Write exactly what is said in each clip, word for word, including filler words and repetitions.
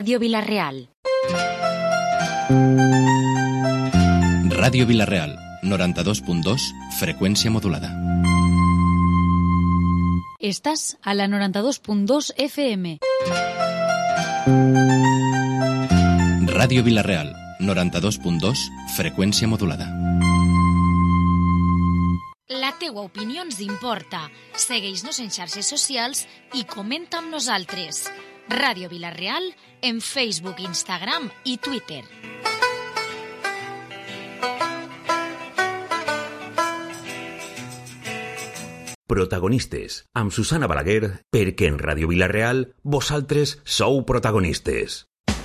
Ràdio Vila-real. Ràdio Vila-real, noranta-dos punt dos, freqüència modulada. Estàs a la noranta-dos punt dos F M. Ràdio Vila-real, noranta-dos punt dos, freqüència modulada. La teua opinió ens importa. Segueix-nos en xarxes socials i comenta amb nosaltres. Ràdio Vila-real en Facebook, Instagram i Twitter. Protagonistes, amb Susana Balaguer, perquè en Ràdio Vila-real vosaltres sou protagonistes.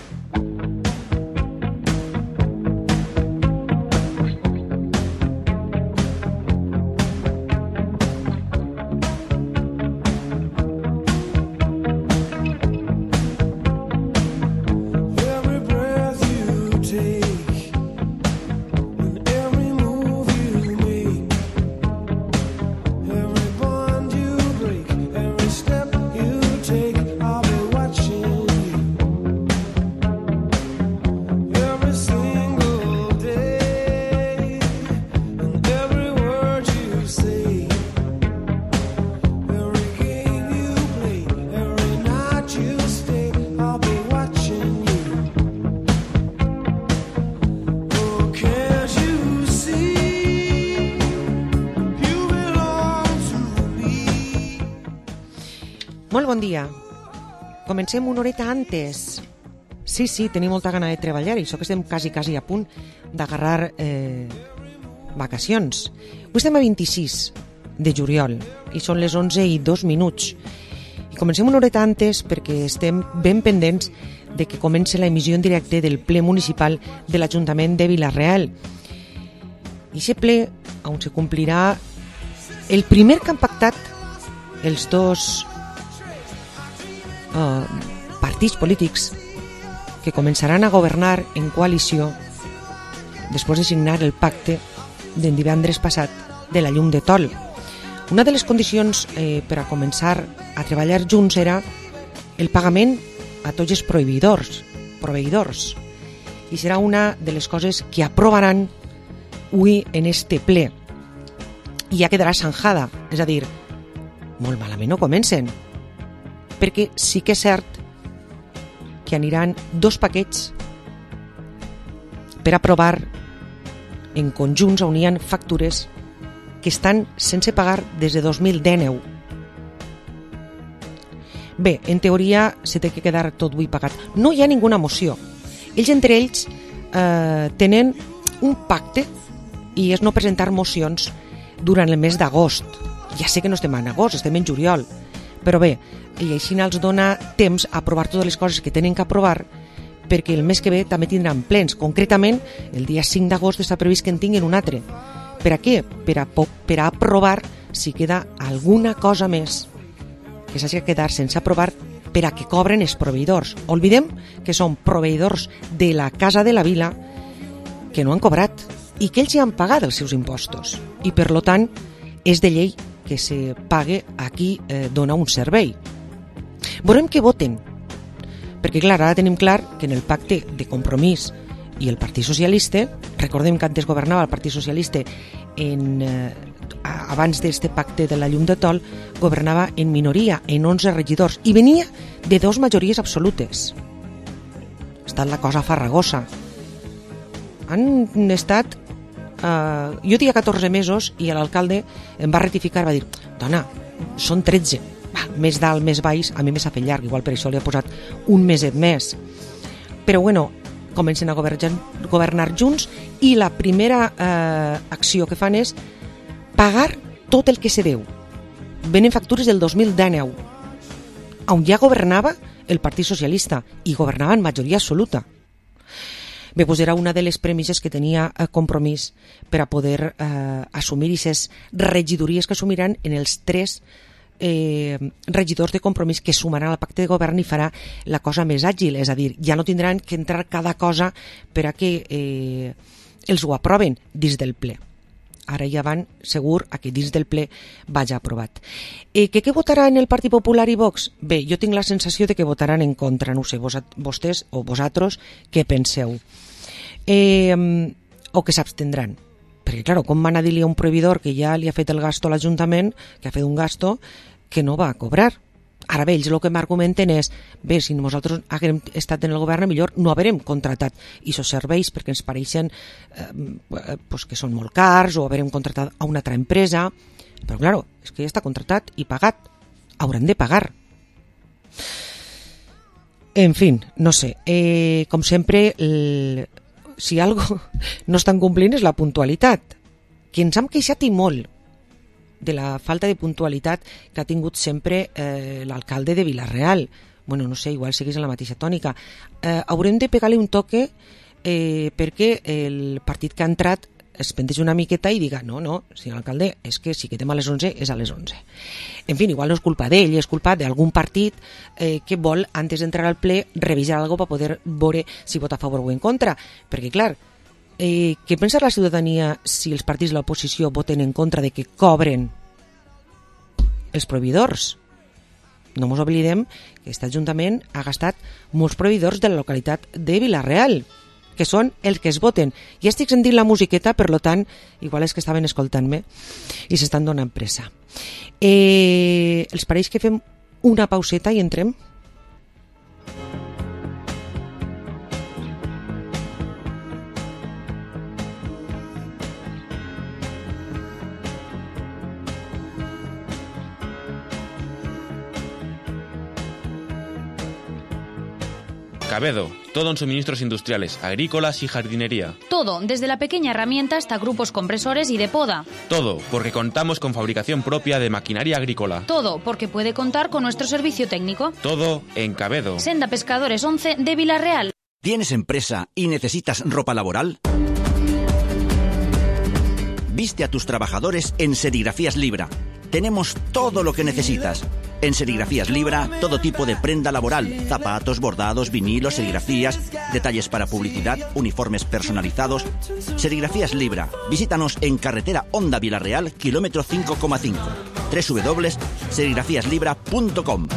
Molt bon dia. Comencem una horeta antes. Sí, sí, tenim molta gana de treballar i això que estem quasi, quasi a punt d'agarrar eh, vacacions. Avui estem a vint-i-sis de juliol i són les onze i dos minuts. I comencem una horeta antes perquè estem ben pendents de que comenci la emissió en directe del ple municipal de l'Ajuntament de Vila-real. I aquest ple, on se complirà el primer que han pactat els dos Uh, partits polítics que començaran a governar en coalició després de signar el pacte d'en divendres passat de la llum de Tol. Una de les condicions eh, per a començar a treballar junts era el pagament a tots els proveïdors, proveïdors. I serà una de les coses que aprovaran avui en este ple. I ja quedarà zanjada, és a dir, molt malament no comencen, perquè sí que és cert que aniran dos paquets per aprovar en conjunts on hi ha factures que estan sense pagar des de dos mil dinou. Bé, en teoria se té que quedar tot avui pagat. No hi ha ninguna moció. Ells entre ells eh, tenen un pacte i és no presentar mocions durant el mes d'agost. Ja sé que no estem en agost, estem en juliol, però bé, i així els dona temps a aprovar totes les coses que tenen que aprovar perquè el mes que ve també tindran plens. Concretament, el dia cinc d'agost està previst que en tinguin un altre. Per a què? Per a, per a aprovar si queda alguna cosa més que s'hagi de quedar sense aprovar per a que cobren els proveïdors. Oblidem que són proveïdors de la Casa de la Vila que no han cobrat i que ells ja han pagat els seus impostos. I per lo tant, és de llei que se pague a qui eh, dona un servei. Veurem què voten, perquè clar, ara tenim clar que en el pacte de Compromís i el Partit Socialista, recordem que antes governava el Partit Socialista en, eh, abans d'este pacte de la llum de Tol, governava en minoria, en onze regidors, i venia de dos majories absolutes. Ha estat la cosa farragosa. Han estat Uh, jo tenia catorze mesos i l'alcalde em va rectificar, va dir, dona, són tretze, va, més dalt, més baix, a mi m'ha fet llarg, igual per això li ha posat un meset més. Però bueno, comencen a governar, governar junts i la primera uh, acció que fan és pagar tot el que se deu. Venen factures del dos mil dinou, on ja governava el Partit Socialista i governava en majoria absoluta. Bé, doncs era una de les premisses que tenia eh, Compromís per a poder eh, assumir aquestes regidories que assumiran en els tres eh, regidors de Compromís que sumaran al pacte de govern i farà la cosa més àgil, és a dir, ja no tindran que entrar cada cosa per a que eh, els ho aproven dins del ple. ara ja van segur a que dins del ple vaja aprovat. Eh, que què votaran el Partit Popular i Vox? Bé, jo tinc la sensació de que votaran en contra, no sé, vos, vostès o vosaltres què penseu? Eh, o que s'abstendran. Perquè, clar, com van a dir-li a un proveïdor que ja li ha fet el gasto a l'Ajuntament, que ha fet un gasto que no va a cobrar? Ara bé, ells el que m'argumenten és, bé, si nosaltres haguem estat en el govern, millor no haverem contratat aquests serveis perquè ens pareixen eh, pues que són molt cars o haverem contratat a una altra empresa. Però, clar, és que ja està contratat i pagat. Hauran de pagar. En fi, no sé. Eh, com sempre, el, si algo no estan complint és la puntualitat, que ens hem queixat i molt de la falta de puntualitat que ha tingut sempre eh, l'alcalde de Vila-real. Bueno, no sé, igual seguís en la mateixa tònica. Eh, haurem de pegar-li un toque eh, perquè el partit que ha entrat es pendeix una miqueta i diga, no, no, senyor alcalde, és que si quedem a les onze, és a les onze. En fi, igual no és culpa d'ell, és culpa d'algun partit eh, que vol, antes d'entrar al ple, revisar alguna cosa per poder veure si vota a favor o en contra. Perquè, clar, Eh, què pensa la ciutadania si els partits de l'oposició voten en contra de que cobren els proveïdors? No ens oblidem que aquest Ajuntament ha gastat molts proveïdors de la localitat de Vila-real, que són els que es voten. Ja estic sentint la musiqueta, per tant, igual és que estaven escoltant-me i s'estan donant pressa. Eh, els pareix que fem una pauseta i entrem? Cabedo, todo en suministros industriales, agrícolas y jardinería. Todo, desde la pequeña herramienta hasta grupos compresores y de poda. Todo, porque contamos con fabricación propia de maquinaria agrícola. Todo, porque puede contar con nuestro servicio técnico. Todo en Cabedo. Senda Pescadores once de Vila-real. ¿Tienes empresa y necesitas ropa laboral? Viste a tus trabajadores en Serigrafías Libra. Tenemos todo lo que necesitas. En Serigrafías Libra, todo tipo de prenda laboral, zapatos, bordados, vinilos, serigrafías, detalles para publicidad, uniformes personalizados. Serigrafías Libra. Visítanos en carretera Honda Vila-real, kilómetro cinco coma cinco. doble u doble u doble u punto serigrafías libra punto com.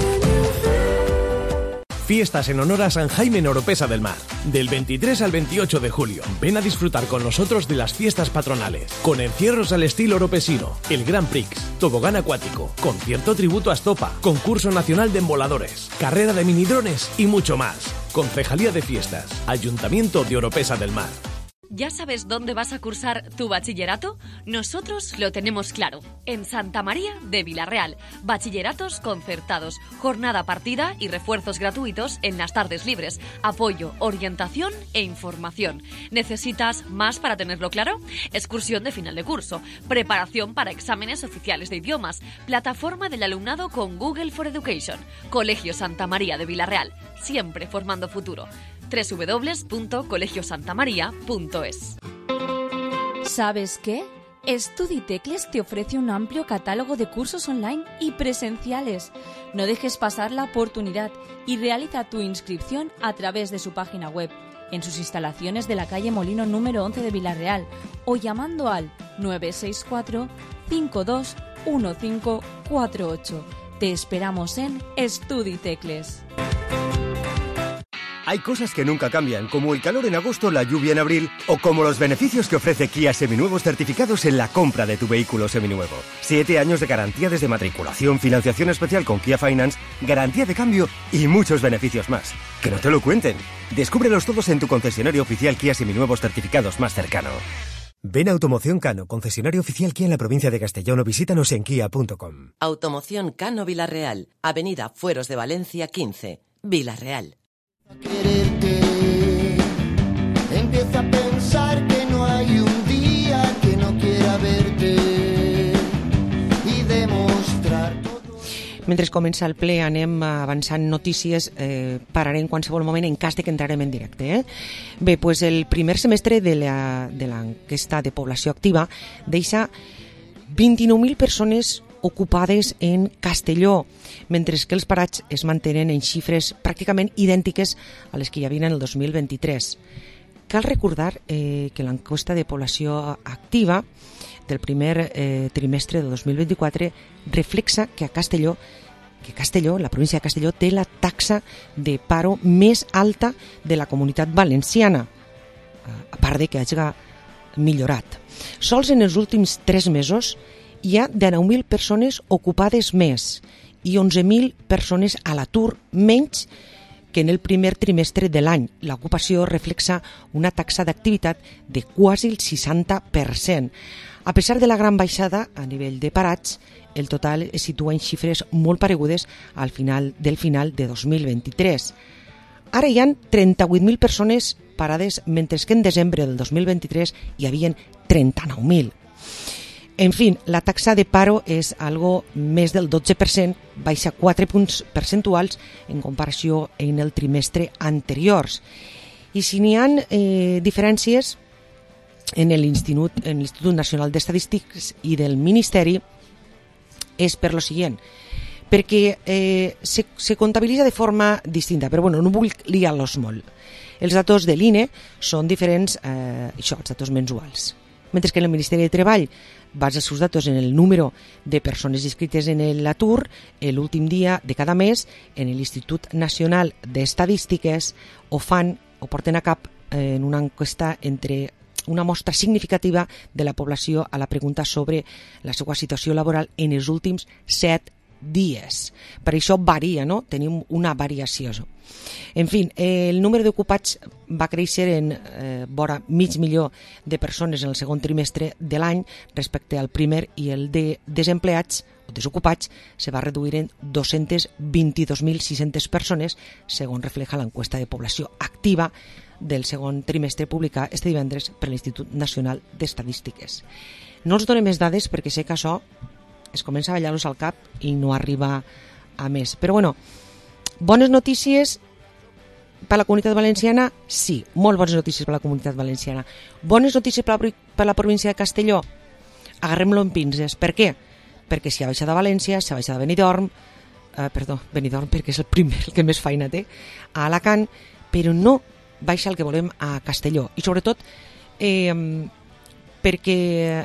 Fiestas en honor a San Jaime en Oropesa del Mar. Del veintitrés al veintiocho de julio. Ven a disfrutar con nosotros de las fiestas patronales. Con encierros al estilo oropesino, el Grand Prix, tobogán acuático, concierto tributo a Estopa, concurso nacional de emboladores, carrera de minidrones y mucho más. Concejalía de Fiestas, Ayuntamiento de Oropesa del Mar. ¿Ya sabes dónde vas a cursar tu bachillerato? Nosotros lo tenemos claro. En Santa María de Vila-real. Bachilleratos concertados, jornada partida y refuerzos gratuitos en las tardes libres. Apoyo, orientación e información. ¿Necesitas más para tenerlo claro? Excursión de final de curso. Preparación para exámenes oficiales de idiomas. Plataforma del alumnado con Google for Education. Colegio Santa María de Vila-real. Siempre formando futuro. doble u doble u doble u punto colegio santa maría punto es. ¿Sabes qué? Estuditecles te ofrece un amplio catálogo de cursos online y presenciales. No dejes pasar la oportunidad y realiza tu inscripción a través de su página web, en sus instalaciones de la calle Molino número once de Vila-real o llamando al nueve seis cuatro, cinco dos uno cinco cuatro ocho. Te esperamos en Estuditecles. Hay cosas que nunca cambian, como el calor en agosto, la lluvia en abril, o como los beneficios que ofrece Kia Seminuevos certificados en la compra de tu vehículo seminuevo. Siete años de garantía desde matriculación, financiación especial con Kia Finance, garantía de cambio y muchos beneficios más. Que no te lo cuenten. Descúbrelos todos en tu concesionario oficial Kia Seminuevos certificados más cercano. Ven a Automoción Cano, concesionario oficial Kia en la provincia de Castellón, o visítanos en kia punto com. Automoción Cano Vila-real, Avenida Fueros de Valencia quince, Vila-real. Quererte, empieza a pensar que no hay un día que no quiera verte y demostrar todo. Mentre comença el ple anem avançant notícies, eh, pararem en qualsevol moment en cas de que entrarem en directe. Eh? Bé, pues el primer semestre de la, de l'enquesta de població activa deixa vint-i-nou mil persones ocupades en Castelló, mentre que els parats es mantenen en xifres pràcticament idèntiques a les que hi havia en el dos mil vint-i-tres. Cal recordar eh, que l'enquesta de població activa del primer eh, trimestre de dos mil vint-i-quatre reflexa que a Castelló, que Castelló, la província de Castelló, té la taxa de paro més alta de la Comunitat Valenciana, a part de que hagi millorat. Sols en els últims tres mesos hi ha dinou mil persones ocupades més i onze mil persones a l'atur menys que en el primer trimestre de l'any. L'ocupació reflexa una taxa d'activitat de quasi el seixanta per cent. A pesar de la gran baixada a nivell de parats, el total es situa en xifres molt paregudes al final del final de dos mil vint-i-tres. Ara hi ha trenta-vuit mil persones parades, mentre que en desembre del dos mil vint-i-tres hi havia trenta-nou mil. En fi, la taxa de paro és algo més del dotze per cent, baixa quatre punts percentuals en comparació en el trimestre anteriors. I si n'hi ha eh, diferències en l'Institut en l'Institut Nacional d'Estadístiques i del Ministeri, és per lo següent, perquè eh, se, se comptabilitza de forma distinta, però bueno, no vull liar-los molt. Els datos de l'I N E són diferents, eh, això, els datos mensuals. Mentre que en el Ministeri de Treball basa els seus datos en el número de persones inscrites en l'atur l'últim dia de cada mes, en l'Institut Nacional d'Estadístiques ho fan, ho porten a cap en una enquesta entre una mostra significativa de la població a la pregunta sobre la seva situació laboral en els últims set dies. Per això varia, no? Tenim una variació. En fi, eh, el número d'ocupats va créixer en eh, vora mig milió de persones en el segon trimestre de l'any respecte al primer, i el de desempleats o desocupats se va reduir en dos-cents vint-i-dos mil sis-centes persones, segons refleja l'enquesta de població activa del segon trimestre publicada este divendres per l'Institut Nacional d'Estadístiques. No els donem més dades perquè sé que això es comença a ballar-los al cap i no arriba a més. Però bueno, bones notícies per la Comunitat Valenciana? Sí, molt bones notícies per la Comunitat Valenciana. Bones notícies per la, per la província de Castelló? Agarrem-lo en pinces. Per què? Perquè si ha baixat a València, si ha baixat a Benidorm, eh, perdó, Benidorm perquè és el primer, el que més feina té, a Alacant, però no baixa el que volem a Castelló. I sobretot eh, perquè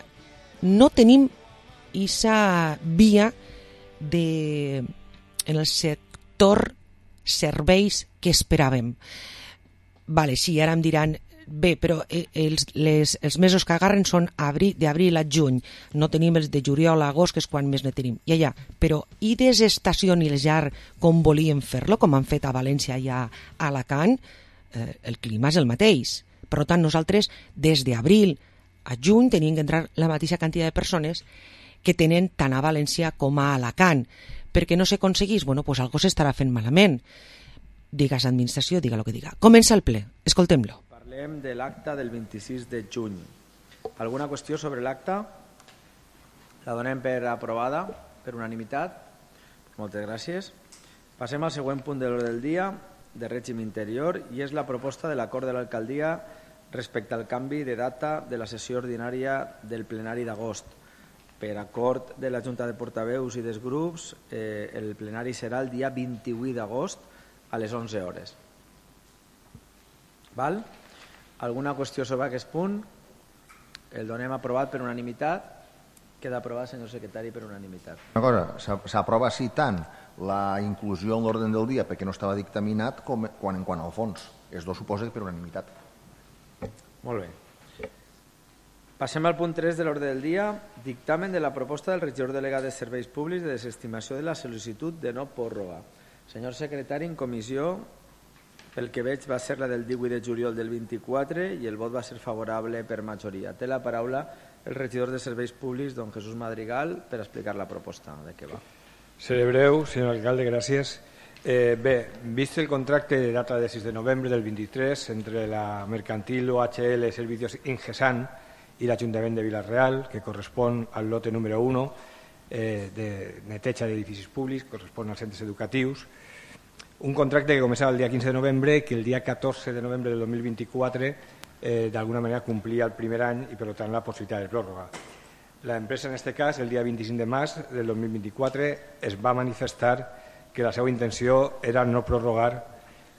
no tenim aquesta via de, en el sector serveis que esperàvem. Vale, sí, ara em diran, bé, però els, les, els mesos que agarren són d'abril a juny, no tenim els de juliol a agost, que és quan més ne tenim. Ja, ja, però i desestacionalitzar com volíem fer-lo, com han fet a València i a Alacant, eh, el clima és el mateix. Per tant, nosaltres, des d'abril a juny, tenim que entrar la mateixa quantitat de persones que tenen tant a València com a Alacant. Per què no s'aconseguís? Bueno, doncs algú s'estarà fent malament. Digues administració, diga el que diga. Comença el ple, escoltem-lo. Parlem de l'acta del vint-i-sis de juny. Alguna qüestió sobre l'acta? La donem per aprovada, per unanimitat. Moltes gràcies. Passem al següent punt de l'ordre del dia, de règim interior, i és la proposta de l'acord de l'alcaldia respecte al canvi de data de la sessió ordinària del plenari d'agost. Per acord de la Junta de Portaveus i dels grups, eh, el plenari serà el dia vint-i-vuit d'agost a les onze hores. Val? Alguna qüestió sobre aquest punt? El donem aprovat per unanimitat. Queda aprovat, senyor secretari, per unanimitat. Una cosa, s'aprova sí tant la inclusió en l'ordre del dia perquè no estava dictaminat com quan en quant al fons. Els dos suposa per unanimitat. Molt bé. Passem al punt tres de l'ordre del dia, dictamen de la proposta del regidor delegat de Serveis Públics de desestimació de la sol·licitud de no pròrroga. Senyor secretari, en comissió, pel que veig, va ser la del divuit de juliol del vint-i-quatre i el vot va ser favorable per majoria. Té la paraula el regidor de Serveis Públics, don Jesús Madrigal, per explicar la proposta. De què va? Seré breu, senyor alcalde, gràcies. Eh, bé, vist el contracte de data de sis de novembre del vint-i-tres entre la mercantil O H L Servicios Ingesan i l'Ajuntament de Vila-real, que correspon al lote número uno eh, de neteja d'edificis públics, correspon als centres educatius. Un contracte que començava el dia quinze de novembre i que el dia catorze de novembre del dos mil vint-i-quatre eh, d'alguna manera complia el primer any i, per tant, la possibilitat de pròrroga. L'empresa, en aquest cas, el dia vint-i-cinc de març del dos mil vint-i-quatre, es va manifestar que la seva intenció era no prorrogar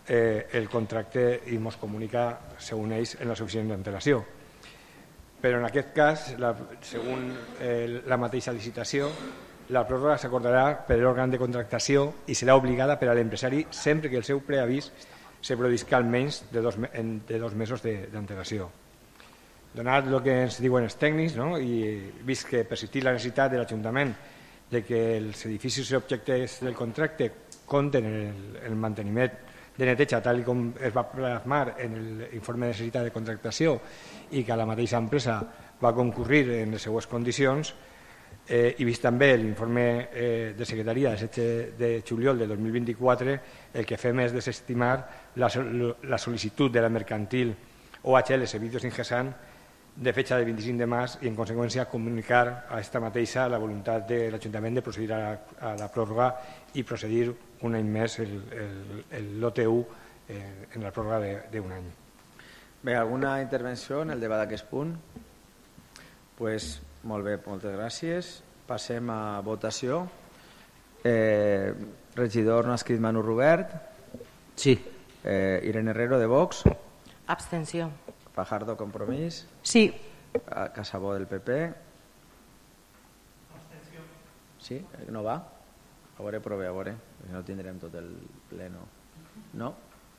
eh, el contracte i ens comunica, segons ells, en les oficines d'antelació. Però en aquest cas, la, segons eh, la mateixa licitació, la pròrroga s'acordarà per l'òrgan de contractació i serà obligada per a l'empresari sempre que el seu preavís se produïsca almenys de dos, de dos mesos d'antelació. Donat el que ens diuen els tècnics, no? I vist que persistir la necessitat de l'Ajuntament de que els edificis i objectes del contracte compten el, el manteniment de neteja tal com es va plasmar en l'informe de necessitat de contractació i que la mateixa empresa va concurrir en les seues condicions, eh, i vist també l'informe eh, de secretaria del setze de juliol de dos mil vint-i-quatre, el que fem és desestimar la, la sol·licitud de la mercantil O H L Servicios Ingesan de fecha del vint-i-cinc de març i en conseqüència comunicar a esta mateixa la voluntat de l'Ajuntament de procedir a la, a la pròrroga i procedir un any més l'O T U eh, en la pròrroga d'un any. Bé, alguna intervenció en el debat d'aquest punt? Pues, molt bé, moltes gràcies. Passem a votació. Eh, regidor no ha escrit Manu Robert? Sí. Eh, Irene Herrero, de Vox? Abstenció. Fajardo, Compromís? Sí. Casabó, del P P? Abstenció. Sí? No va? A veure, prové, a veure. No tindrem tot el pleno. No?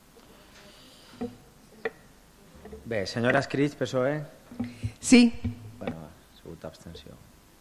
Bé, senyora Escrits, P S O E? Sí. Bueno, ha sigut abstenció.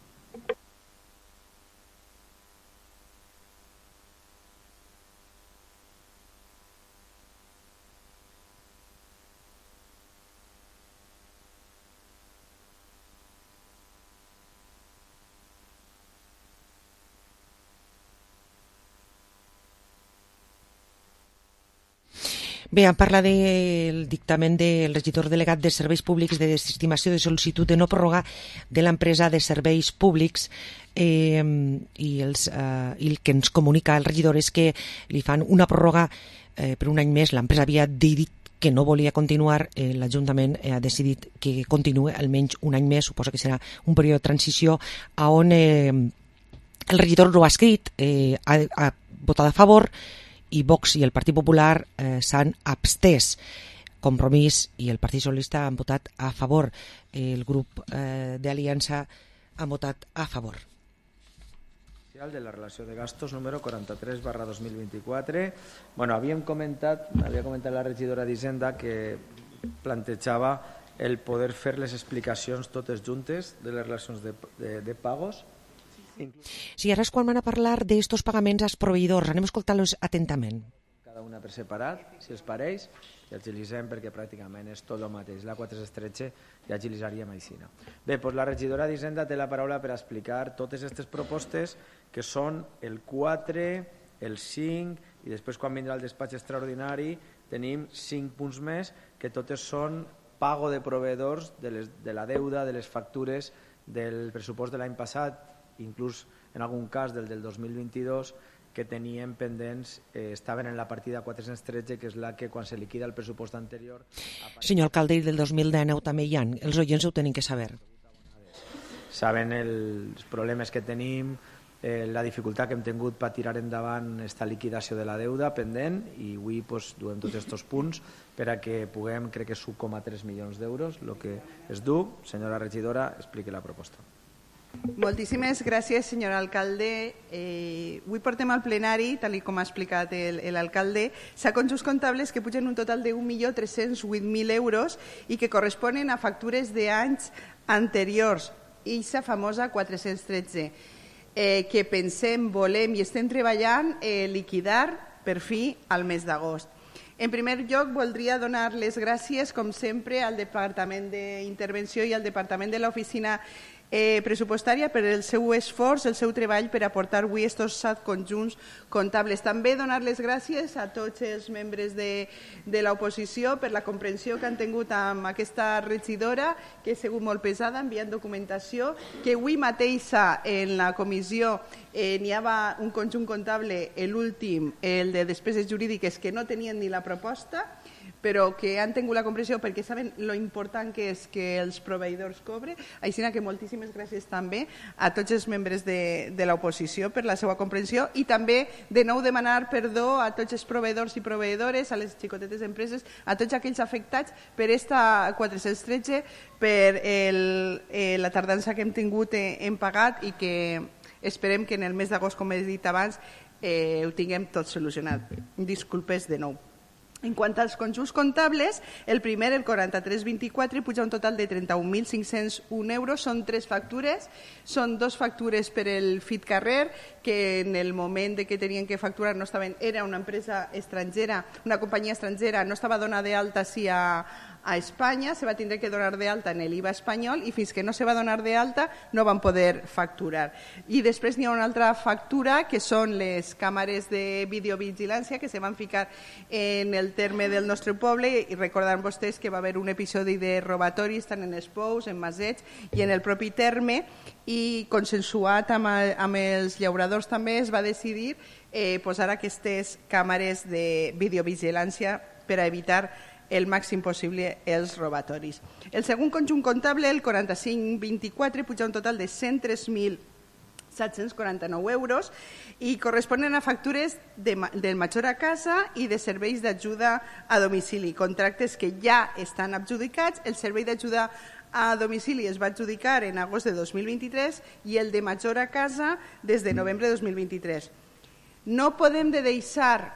Bé, em parla del dictamen del regidor delegat de Serveis Públics de desestimació de sol·licitud de no pròrroga de l'empresa de serveis públics eh, i, els, eh, i el que ens comunica el regidor és que li fan una pròrroga eh, per un any més. L'empresa havia dit que no volia continuar, eh, l'Ajuntament ha decidit que continuï almenys un any més, suposa que serà un període de transició a on eh, el regidor no ha escrit, eh, ha, ha votat a favor i Vox i el Partit Popular eh, s'han abstès. Compromís i el Partit Socialista han votat a favor. El grup eh, d'Aliança ha votat a favor. De la relació de gastos número quaranta-tres barra dos mil vint-i-quatre. Bueno, havíem comentat, havia comentat la regidora d'Hisenda que plantejava el poder fer les explicacions totes juntes de les relacions de, de, de pagos. Sí, ara és quan van a parlar d'estos pagaments als proveïdors. Anem a escoltar-los atentament. Cada una per separat, si els pareix, i agilitzem perquè pràcticament és tot el mateix. La quatre s'estretxa i agilitzaríem així. Bé, doncs la regidora d'Hisenda té la paraula per explicar totes aquestes propostes que són el quatre, el cinc i després quan vindrà el despatx extraordinari tenim cinc punts més que totes són pago de proveïdors de, les, de la deuda, de les factures del pressupost de l'any passat, inclús en algun cas del del dos mil vint-i-dos que teníem pendents, eh, estaven en la partida quatre-cents tretze, que és la que quan se liquida el pressupost anterior... Senyor alcalde, del dos mil dinou també hi ha. Els oients ho tenen que saber. Saben els problemes que tenim, eh, la dificultat que hem tingut per tirar endavant esta liquidació de la deuda pendent i avui pues, duem tots aquests punts per a que puguem, crec que és un coma tres milions d'euros, el que es du. Senyora regidora, expliqui la proposta. Moltíssimes gràcies, senyor alcalde. Eh, avui portem al plenari, tal com ha explicat l'alcalde, conjunts comptables que pugen un total de un milió tres-cents vuit mil euros i que corresponen a factures d'anys anteriors, eixa famosa quatre-cents tretze, eh, que pensem, volem i estem treballant eh, liquidar per fi al mes d'agost. En primer lloc, voldria donar les gràcies, com sempre, al Departament d'Intervenció i al Departament de l'Oficina Eh, pressupostària per el seu esforç, el seu treball per aportar avui aquests set conjunts comptables. També donar les gràcies a tots els membres de, de l'oposició per la comprensió que han tingut amb aquesta regidora, que ha sigut molt pesada enviant documentació, que avui mateixa en la comissió eh, n'hi havia un conjunt comptable, l'últim, el de despeses jurídiques, que no tenien ni la proposta, però que han tingut la comprensió perquè saben lo important que és que els proveïdors cobren. Així que moltíssimes gràcies també a tots els membres de, de l'oposició per la seva comprensió i també de nou demanar perdó a tots els proveïdors i proveïdores, a les xicotetes empreses, a tots aquells afectats per esta quatre-cents tretze, per el, eh, la tardança que hem tingut eh, en pagat i que esperem que en el mes d'agost, com he dit abans, eh, ho tinguem tot solucionat. Disculpes de nou. En quant als conjunts comptables, el primer, el quaranta-tres vint-i-quatre, puja un total de trenta-un mil cinc-cents un euros. Són tres factures. Són dos factures per el Fit Carrer, que en el moment de que tenien que facturar no estaven, era una empresa estrangera, una companyia estrangera, no estava donada d'alta sí a, a Espanya, se va tindre que donar d'alta en l'I V A espanyol i fins que no se va donar d'alta no van poder facturar. I després n'hi ha una altra factura que són les càmeres de videovigilància que se van ficar en el terme del nostre poble i recordant vostès que va haver un episodi de robatoris tant en Espous, en Masets i en el propi terme i consensuat amb, amb els llauradors també es va decidir eh, posar aquestes càmeres de videovigilància per a evitar el màxim possible els robatoris. El segon conjunt comptable, el quaranta-cinc vint-i-quatre, puja un total de cent tres mil set-cents quaranta-nou euros i corresponen a factures de, del major a casa i de serveis d'ajuda a domicili, contractes que ja estan adjudicats. El servei d'ajuda a domicili es va adjudicar en agost de dos mil vint-i-tres i el de major a casa des de novembre de dos mil vint-i-tres. No podem de deixar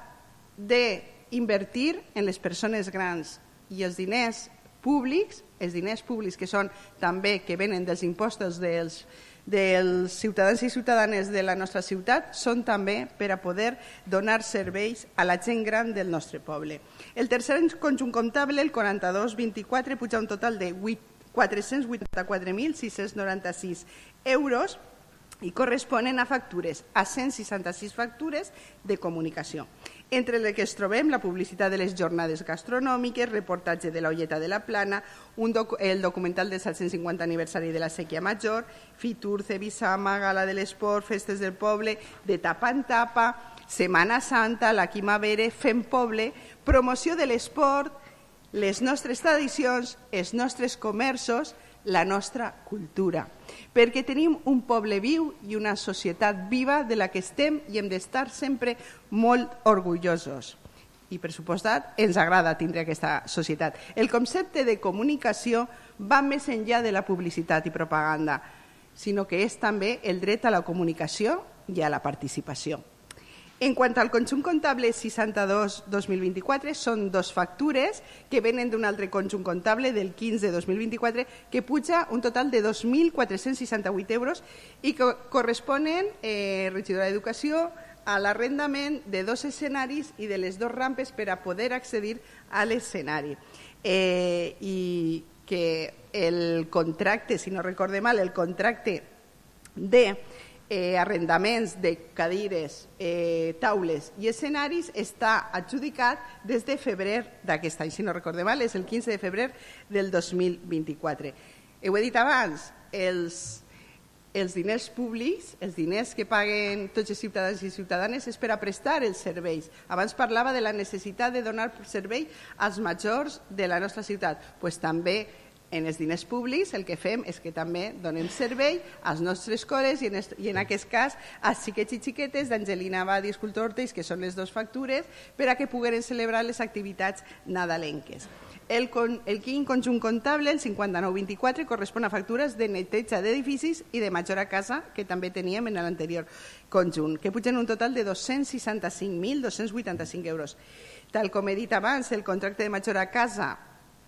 d'invertir en les persones grans i els diners públics, els diners públics que són també que venen dels impostos dels, dels ciutadans i ciutadanes de la nostra ciutat, són també per a poder donar serveis a la gent gran del nostre poble. El tercer conjunt comptable, el quaranta-dos vint-i-quatre, puja un total de quatre-cents vuitanta-quatre mil sis-cents noranta-sis euros i corresponen a factures, a cent seixanta-sis factures de comunicació. Entre les que es trobem la publicitat de les jornades gastronòmiques, reportatge de la Olleta de la Plana, un docu el documental del set-cents cinquanta aniversari de la Sèquia Major, Fitur, Cebisama, Gala de l'Esport, Festes del Poble, de tapa en tapa, Setmana Santa, la Quimavere, Fem Poble, promoció de l'esport, les nostres tradicions, els nostres comerços, la nostra cultura. Perquè tenim un poble viu i una societat viva de la que estem i hem d'estar sempre molt orgullosos. I, per suposat, ens agrada tindre aquesta societat. El concepte de comunicació va més enllà de la publicitat i propaganda, sinó que és també el dret a la comunicació i a la participació. En quant al conjunt comptable seixanta-dos dos mil vint-i-quatre, són dos factures que venen d'un altre conjunt comptable del quinze dos mil vint-i-quatre que puja un total de dos mil quatre-cents seixanta-vuit euros i que corresponen, eh, regidora d'Educació, a l'arrendament de dos escenaris i de les dues rampes per a poder accedir a l'escenari. Eh, I que el contracte, si no recorde mal, el contracte de Eh, arrendaments de cadires, eh, taules i escenaris està adjudicat des de febrer d'aquest any, si no recorde mal, és el quinze de febrer del dos mil vint-i-quatre. Ho he dit abans, els, els diners públics, els diners que paguen tots els ciutadans i ciutadanes és per a prestar els serveis. Abans parlava de la necessitat de donar servei als majors de la nostra ciutat, doncs també en els diners públics el que fem és que també donem servei als nostres col·les i en, i en aquest cas als xiquets i xiquetes d'Angelina Abad i Escultor Ortells, que són les dues factures, per a que pogueren celebrar les activitats nadalenques. El, con, el quin conjunt comptable, el cinquanta-nou vint-i-quatre, correspon a factures de neteja d'edificis i de major a casa, que també teníem en l'anterior conjunt, que pugen un total de dos-cents seixanta-cinc mil dos-cents vuitanta-cinc euros. Tal com he dit abans, el contracte de major a casa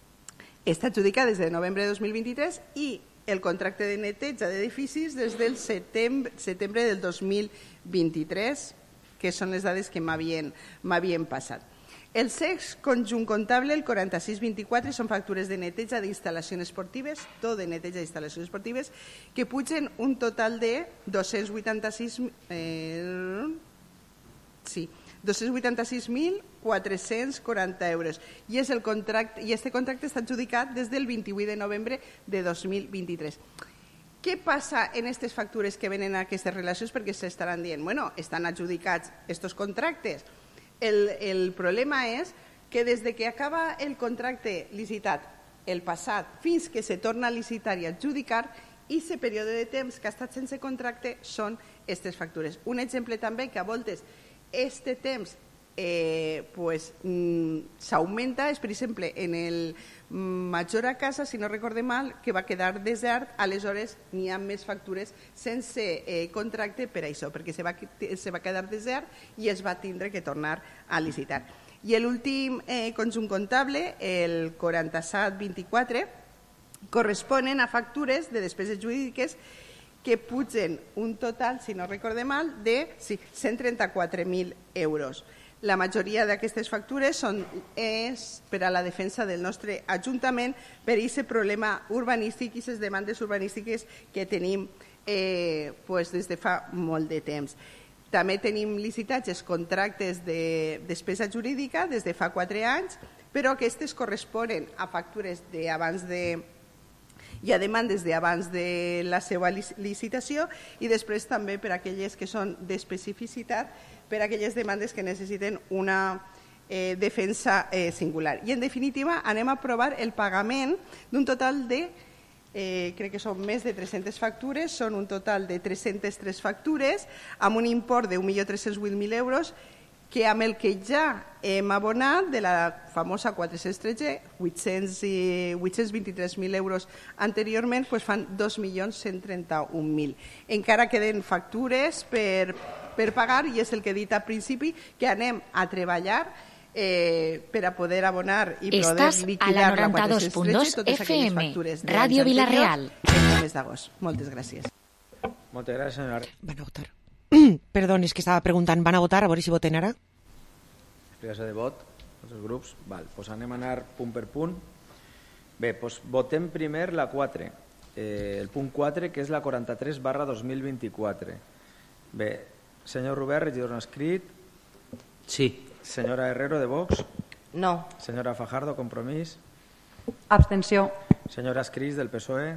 està adjudicat des de novembre de dos mil vint-i-tres i el contracte de neteja d'edificis des del setembre, setembre del dos mil vint-i-tres, que són les dades que m'havien passat. El sext conjunt comptable, el quaranta-sis vint-i-quatre, són factures de neteja d'instal·lacions esportives, tot de neteja d'instal·lacions esportives, que pugen un total de dos-cents vuitanta-sis eh, sí, dos-cents vuitanta-sis mil quatre-cents quaranta euros i és el contracte i este contracte està adjudicat des del vint-i-vuit de novembre de dos mil vint-i-tres. Què passa en aquestes factures que venen a aquestes relacions? Perquè s'estaran dient, bueno, estan adjudicats estos contractes. El, el problema és que des de que acaba el contracte licitat el passat fins que se torna a licitar i adjudicar, i aquest període de temps que ha estat sense contracte són aquestes factures. Un exemple també que a voltes este temps eh, pues, mm, s'augmenta és, per exemple, en el Major a Casa, si no recorde mal, que va quedar desert, aleshores n'hi ha més factures sense eh, contracte per això, perquè se va, se va quedar desert i es va tindre que tornar a licitar. I l'últim eh, conjunt comptable, el quaranta-set vint-i-quatre, corresponen a factures de despeses jurídiques que pugen un total, si no recorde mal, de sí, cent trenta-quatre mil euros. La majoria d'aquestes factures són és per a la defensa del nostre Ajuntament per aquest problema urbanístic i les demandes urbanístiques que tenim eh, pues, des de fa molt de temps. També tenim licitats els contractes de despesa jurídica des de fa quatre anys, però aquestes corresponen a factures d'abans de i a demandes d'abans de la seva licitació i després també per a aquelles que són d'especificitat, per a aquelles demandes que necessiten una eh, defensa eh, singular. I en definitiva anem a aprovar el pagament d'un total de Eh, crec que són més de tres-centes factures, són un total de tres-centes tres factures amb un import d'un milió tres-cents vuit mil euros que amb el que ja hem abonat de la famosa quatre-cents tretze, vuit-cents vint-i-tres mil euros anteriorment, pues fan dos milions cent trenta-un mil. Encara queden factures per, per pagar i és el que he dit al principi, que anem a treballar Eh, per a poder abonar i poder liquidar la quatre-cents tretze totes aquelles factures de Radio Vilarreal el mes d'agost. Moltes gràcies. Moltes gràcies, senyora. Van a votar. Perdón, és que estava preguntant, van a votar? A veure si voten ara. Explicació de vot, els grups. Val, doncs anem a anar punt per punt. Bé, doncs votem primer la quatre. Eh, el punt quatre, que és la quaranta-tres barra dos mil vint-i-quatre. Bé, senyor Robert, regidor no escrit. Sí. Senyora Herrero, de Vox. No. Senyora Fajardo, Compromís. Abstenció. Senyora Escris, del P S O E.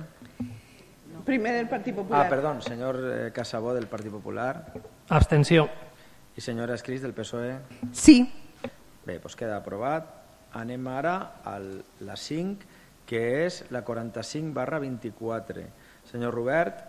No. Primer del Partit Popular. Ah, perdó, señor eh, Casabó, del Partit Popular. Abstenció. I senyora Escris, del P S O E. Sí. Bé, doncs queda aprovat. Anem ara a la cinc, que és la quaranta-cinc barra vint-i-quatre. Senyor Robert.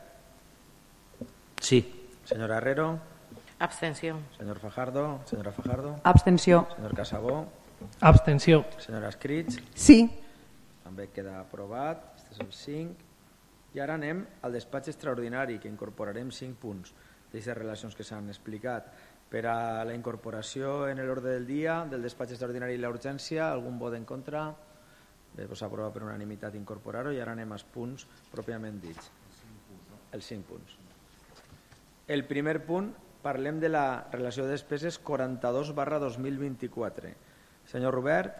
Sí. Senyora Herrero. Abstenció. Senyor Fajardo. Senyora Fajardo. Abstenció. Senyor Casabó. Abstenció. Senyora Escrits. Sí. També queda aprovat. Este és el cinc. I ara anem al despatx extraordinari, que incorporarem cinc punts d'aquestes relacions que s'han explicat. Per a la incorporació en l'ordre del dia del despatx extraordinari i la urgència, algun vot en contra? Bé, doncs s'aprova per unanimitat incorporar-ho i ara anem als punts pròpiament dits. Els cinc punts. El primer punt, parlem de la relació de despeses quaranta-dos barra dos mil vint-i-quatre. Senyor Robert?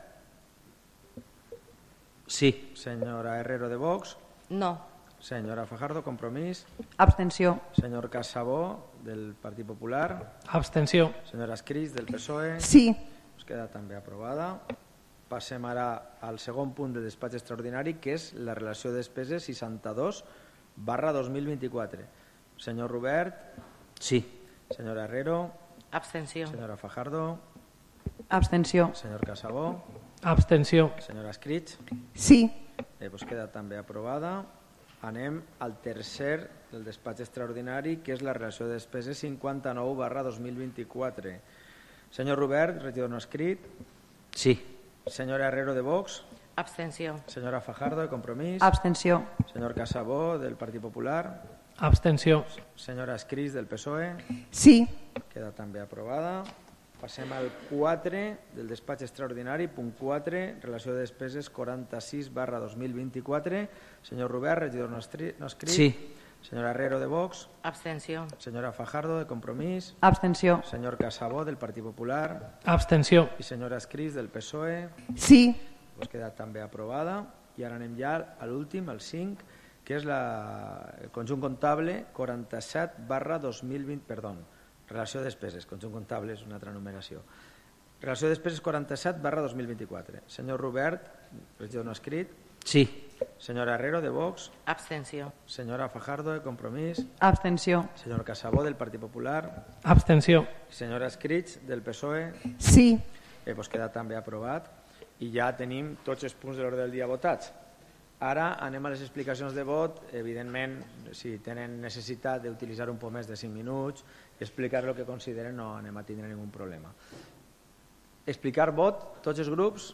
Sí. Senyora Herrero, de Vox? No. Senyora Fajardo, Compromís? Abstenció. Senyor Casabó, del Partit Popular? Abstenció. Senyora Escris, del P S O E? Sí. Us queda també aprovada. Passem ara al segon punt de despatx extraordinari, que és la relació de despeses seixanta-dos barra dos mil vint-i-quatre. Senyor Robert? Sí. Senyora Herrero? Abstenció. Senyora Fajardo? Abstenció. Senyor Casabó? Abstenció. Senyora Escritx? Sí. Eh, doncs queda també aprovada. Anem al tercer del despatx extraordinari, que és la relació de despeses cinquanta-nou barra dos mil vint-i-quatre. Senyor Robert, regidor no escrit? Sí. Senyora Herrero, de Vox? Abstenció. Senyora Fajardo, de Compromís? Abstenció. Senyor Casabó, del Partit Popular? Abstenció. Senyora Escris, del P S O E? Sí. Queda també aprovada. Passem al quatre del despatx extraordinari, punt quatre, relació de despeses quaranta-sis barra dos mil vint-i-quatre. Senyor Robert, regidor no escrit? Sí. Senyora Herrero, de Vox? Abstenció. Senyora Fajardo, de Compromís? Abstenció. Senyor Casabó, del Partit Popular? Abstenció. I senyora Escris, del P S O E? Sí. Pues queda també aprovada. I ara anem ja a l'últim, al cinc, que és la, el conjunt comptable quaranta-set barra dos mil vint... Perdó, relació de despeses. Conjunt comptable és una altra numeració. Relació de despeses quaranta-set barra dos mil vint-i-quatre. Senyor Robert, regidor no escrit? Sí. Senyora Herrero, de Vox? Abstenció. Senyora Fajardo, de Compromís? Abstenció. Senyor Casabó, del Partit Popular? Abstenció. Senyora Escritx, del P S O E? Sí. eh, pues queda també aprovat i ja tenim tots els punts de l'ordre del dia votats. Ara anem a les explicacions de vot. Evidentment, si tenen necessitat d'utilitzar un poc més de cinc minuts i explicar el que consideren, no anem a tindre ningun problema. Explicar vot, tots els grups?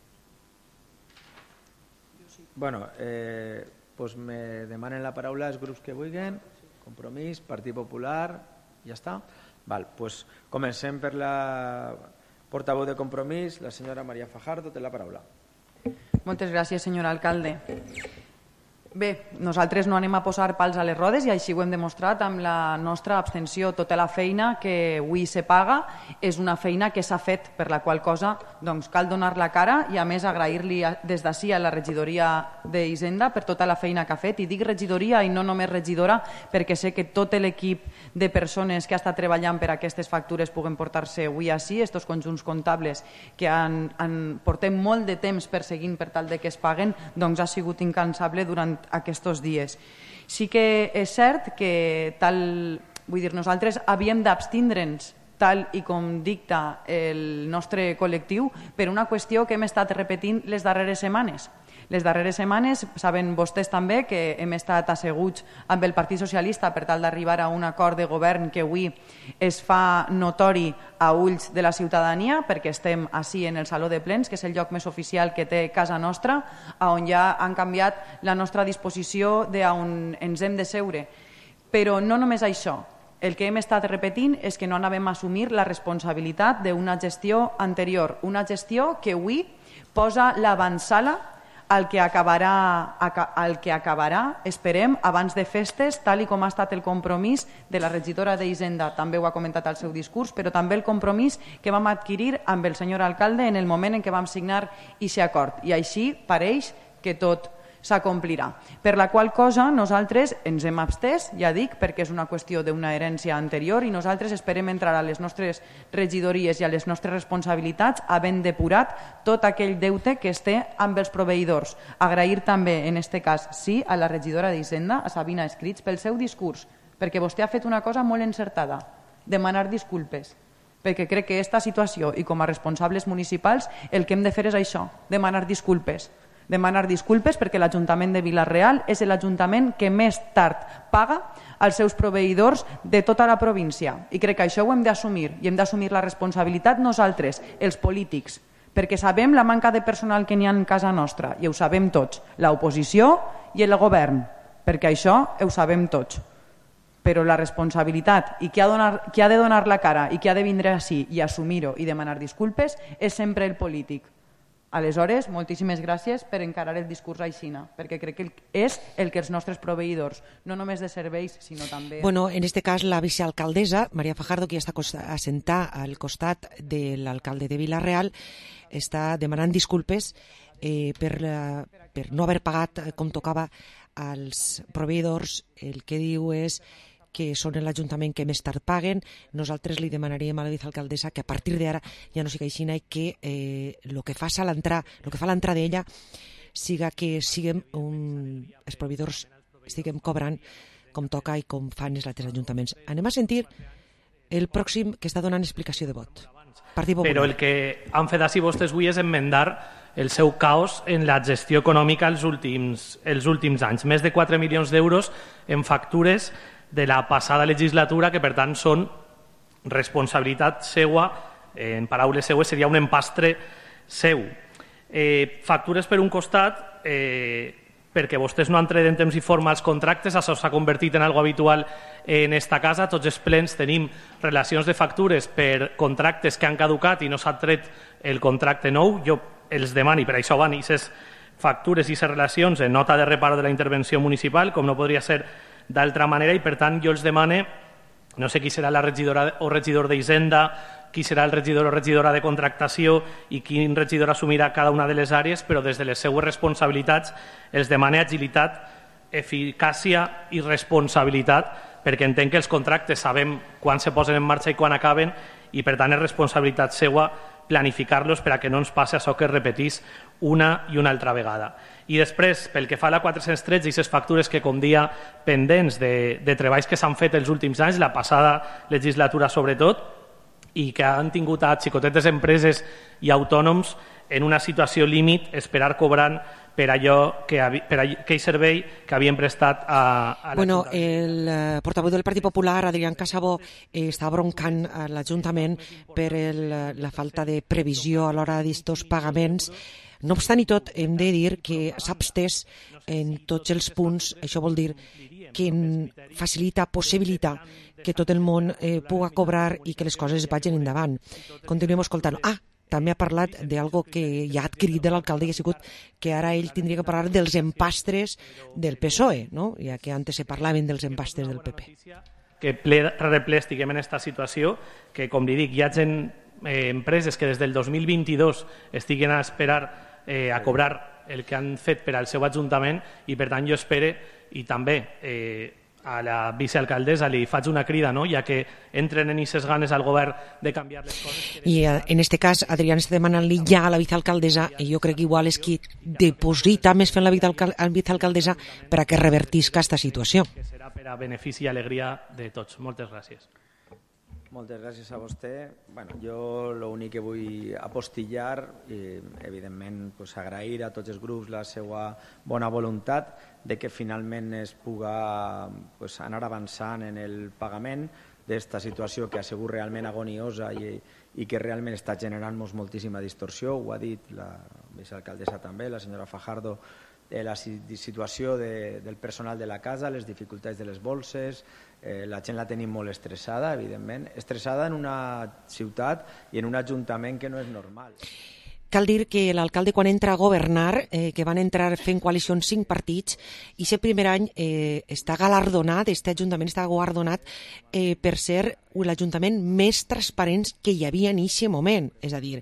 Bueno, eh, pues me demanen la paraula els grups que vulguin. Compromís, Partit Popular, ja està. Val, pues comencem per la portaveu de Compromís, la senyora Maria Fajardo, té la paraula. Moltes gràcies, senyor alcalde. Bé, nosaltres no anem a posar pals a les rodes i així ho hem demostrat amb la nostra abstenció. Tota la feina que avui se paga és una feina que s'ha fet, per la qual cosa doncs, cal donar la cara i a més agrair-li des d'ací a la regidoria d'Hisenda per tota la feina que ha fet. I dic regidoria i no només regidora perquè sé que tot l'equip de persones que ha estat treballant per aquestes factures puguen portar-se avui així, estos conjunts comptables que han, han, portem molt de temps perseguint per tal de que es paguen, doncs ha sigut incansable durant aquests dies. Sí que és cert que tal, vull dir, nosaltres havíem d'abstindre'ns tal i com dicta el nostre col·lectiu per una qüestió que hem estat repetint les darreres setmanes. Les darreres setmanes saben vostès també que hem estat asseguts amb el Partit Socialista per tal d'arribar a un acord de govern que avui es fa notori a ulls de la ciutadania perquè estem ací en el Saló de Plens, que és el lloc més oficial que té casa nostra, on ja han canviat la nostra disposició d'on ens hem de seure. Però no només això. El que hem estat repetint és que no anàvem a assumir la responsabilitat d'una gestió anterior, una gestió que avui posa l'avantsala al que acabarà, al que acabarà, esperem, abans de festes, tal i com ha estat el compromís de la regidora d'Hisenda, també ho ha comentat al seu discurs, però també el compromís que vam adquirir amb el senyor alcalde en el moment en què vam signar aquest acord. I així pareix que tot s'acomplirà. Per la qual cosa nosaltres ens hem abstès, ja dic, perquè és una qüestió d'una herència anterior i nosaltres esperem entrar a les nostres regidories i a les nostres responsabilitats havent depurat tot aquell deute que es té amb els proveïdors. Agrair també, en aquest cas, sí, a la regidora d'Hisenda, a Sabina Escrits, pel seu discurs, perquè vostè ha fet una cosa molt encertada, demanar disculpes, perquè crec que aquesta situació i com a responsables municipals el que hem de fer és això, demanar disculpes. demanar disculpes perquè l'Ajuntament de Vila-real és l'Ajuntament que més tard paga als seus proveïdors de tota la província. I crec que això ho hem d'assumir i hem d'assumir la responsabilitat nosaltres, els polítics, perquè sabem la manca de personal que n'hi ha en casa nostra i ho sabem tots, l'oposició i el govern, perquè això ho sabem tots. Però la responsabilitat i qui ha, donar, qui ha de donar la cara i qui ha de vindre així i assumir-ho i demanar disculpes és sempre el polític. Aleshores, moltíssimes gràcies per encarar el discurs aixina, perquè crec que és el que els nostres proveïdors, no només de serveis, sinó també... Bueno, en este cas, la vicealcaldessa, Maria Fajardo, que ja està assentada al costat de l'alcalde de Vila-real, està demanant disculpes eh, per, la, per no haver pagat com tocava als proveïdors. El que diu és que són l'Ajuntament que més tard paguen. Nosaltres li demanaríem a la vicealcaldessa que a partir d'ara ja no sigui així i que eh, el que fa l'entrada el que fa l'entrada d'ella siga que siguem un, els proveïdors estiguem cobrant com toca i com fan els altres ajuntaments. Anem a sentir el pròxim que està donant explicació de vot. Partit Popular. Però el que han fet així vostès avui és enmendar el seu caos en la gestió econòmica els últims, els últims anys. Més de quatre milions d'euros en factures de la passada legislatura, que per tant són responsabilitat seua, eh, en paraules seues seria un empastre seu. Eh, factures per un costat, eh, perquè vostès no han tret en temps i forma els contractes, això s'ha convertit en algo habitual en esta casa. Tots els plens tenim relacions de factures per contractes que han caducat i no s'ha tret el contracte nou. Jo els demano, i per això van aquestes factures i aquestes relacions en nota de reparo de la intervenció municipal, com no podria ser d'altra manera, i per tant jo els demane, no sé qui serà la regidora o regidor d'Hisenda, qui serà el regidor o regidora de contractació i quin regidor assumirà cada una de les àrees, però des de les seues responsabilitats els demane agilitat, eficàcia i responsabilitat, perquè entenc que els contractes sabem quan se posen en marxa i quan acaben, i per tant és responsabilitat seua planificar-los per a que no ens passi això que es repetís una i una altra vegada. I després, pel que fa a la quatre-cents tretze i aquestes factures que, com dia, pendents de, de treballs que s'han fet els últims anys, la passada legislatura sobretot, i que han tingut a xicotetes empreses i autònoms en una situació límit esperar cobrant per allò que, per aquell servei que havien prestat a, a bueno, el eh, portaveu del Partit Popular, Adrián Casabó, eh, està broncant a l'Ajuntament per el, la falta de previsió a l'hora d'estos pagaments. No obstant i tot, hem de dir que s'ha abstès en tots els punts. Això vol dir que facilita, possibilita que tot el món eh, pugui cobrar i que les coses vagin endavant. Continuem escoltant. Ah, també ha parlat d'algo que ja ha adquirit de l'alcalde, que ha sigut que ara ell tindria que parlar dels empastres del P S O E, no? Ja que antes se parlaven dels empastres del P P. Que ple rere ple estiguem en aquesta situació, que com li dic, hi ha gent, eh, empreses que des del dos mil vint-i-dos estiguen a esperar eh, a cobrar el que han fet per al seu ajuntament i per tant jo espero i també eh, a la vicealcaldessa li faig una crida, no? Ja que entren en aquestes ganes al govern de canviar les coses. I en este cas, Adrián està demanant-li ja a la vicealcaldessa, i jo crec que igual és qui deposita més fent la vicealcaldessa per a que revertisca aquesta situació. Que serà per a benefici i alegria de tots. Moltes gràcies. Moltes gràcies a vostè. Bueno, jo l'únic que vull apostillar, i, evidentment, pues, agrair a tots els grups la seva bona voluntat de que finalment es puga pues, anar avançant en el pagament d'esta situació que ha sigut realment agoniosa i, i que realment està generant-nos moltíssima distorsió. Ho ha dit la vicealcaldessa també, la senyora Fajardo, de la situació de, del personal de la casa, les dificultats de les bolses, eh, la gent la tenim molt estressada, evidentment, estressada en una ciutat i en un ajuntament que no és normal. Cal dir que l'alcalde, quan entra a governar, eh, que van entrar fent coalicions cinc partits, i aquest primer any eh, està galardonat, aquest ajuntament està guardonat eh, per ser l'ajuntament més transparent que hi havia en aquest moment. És a dir,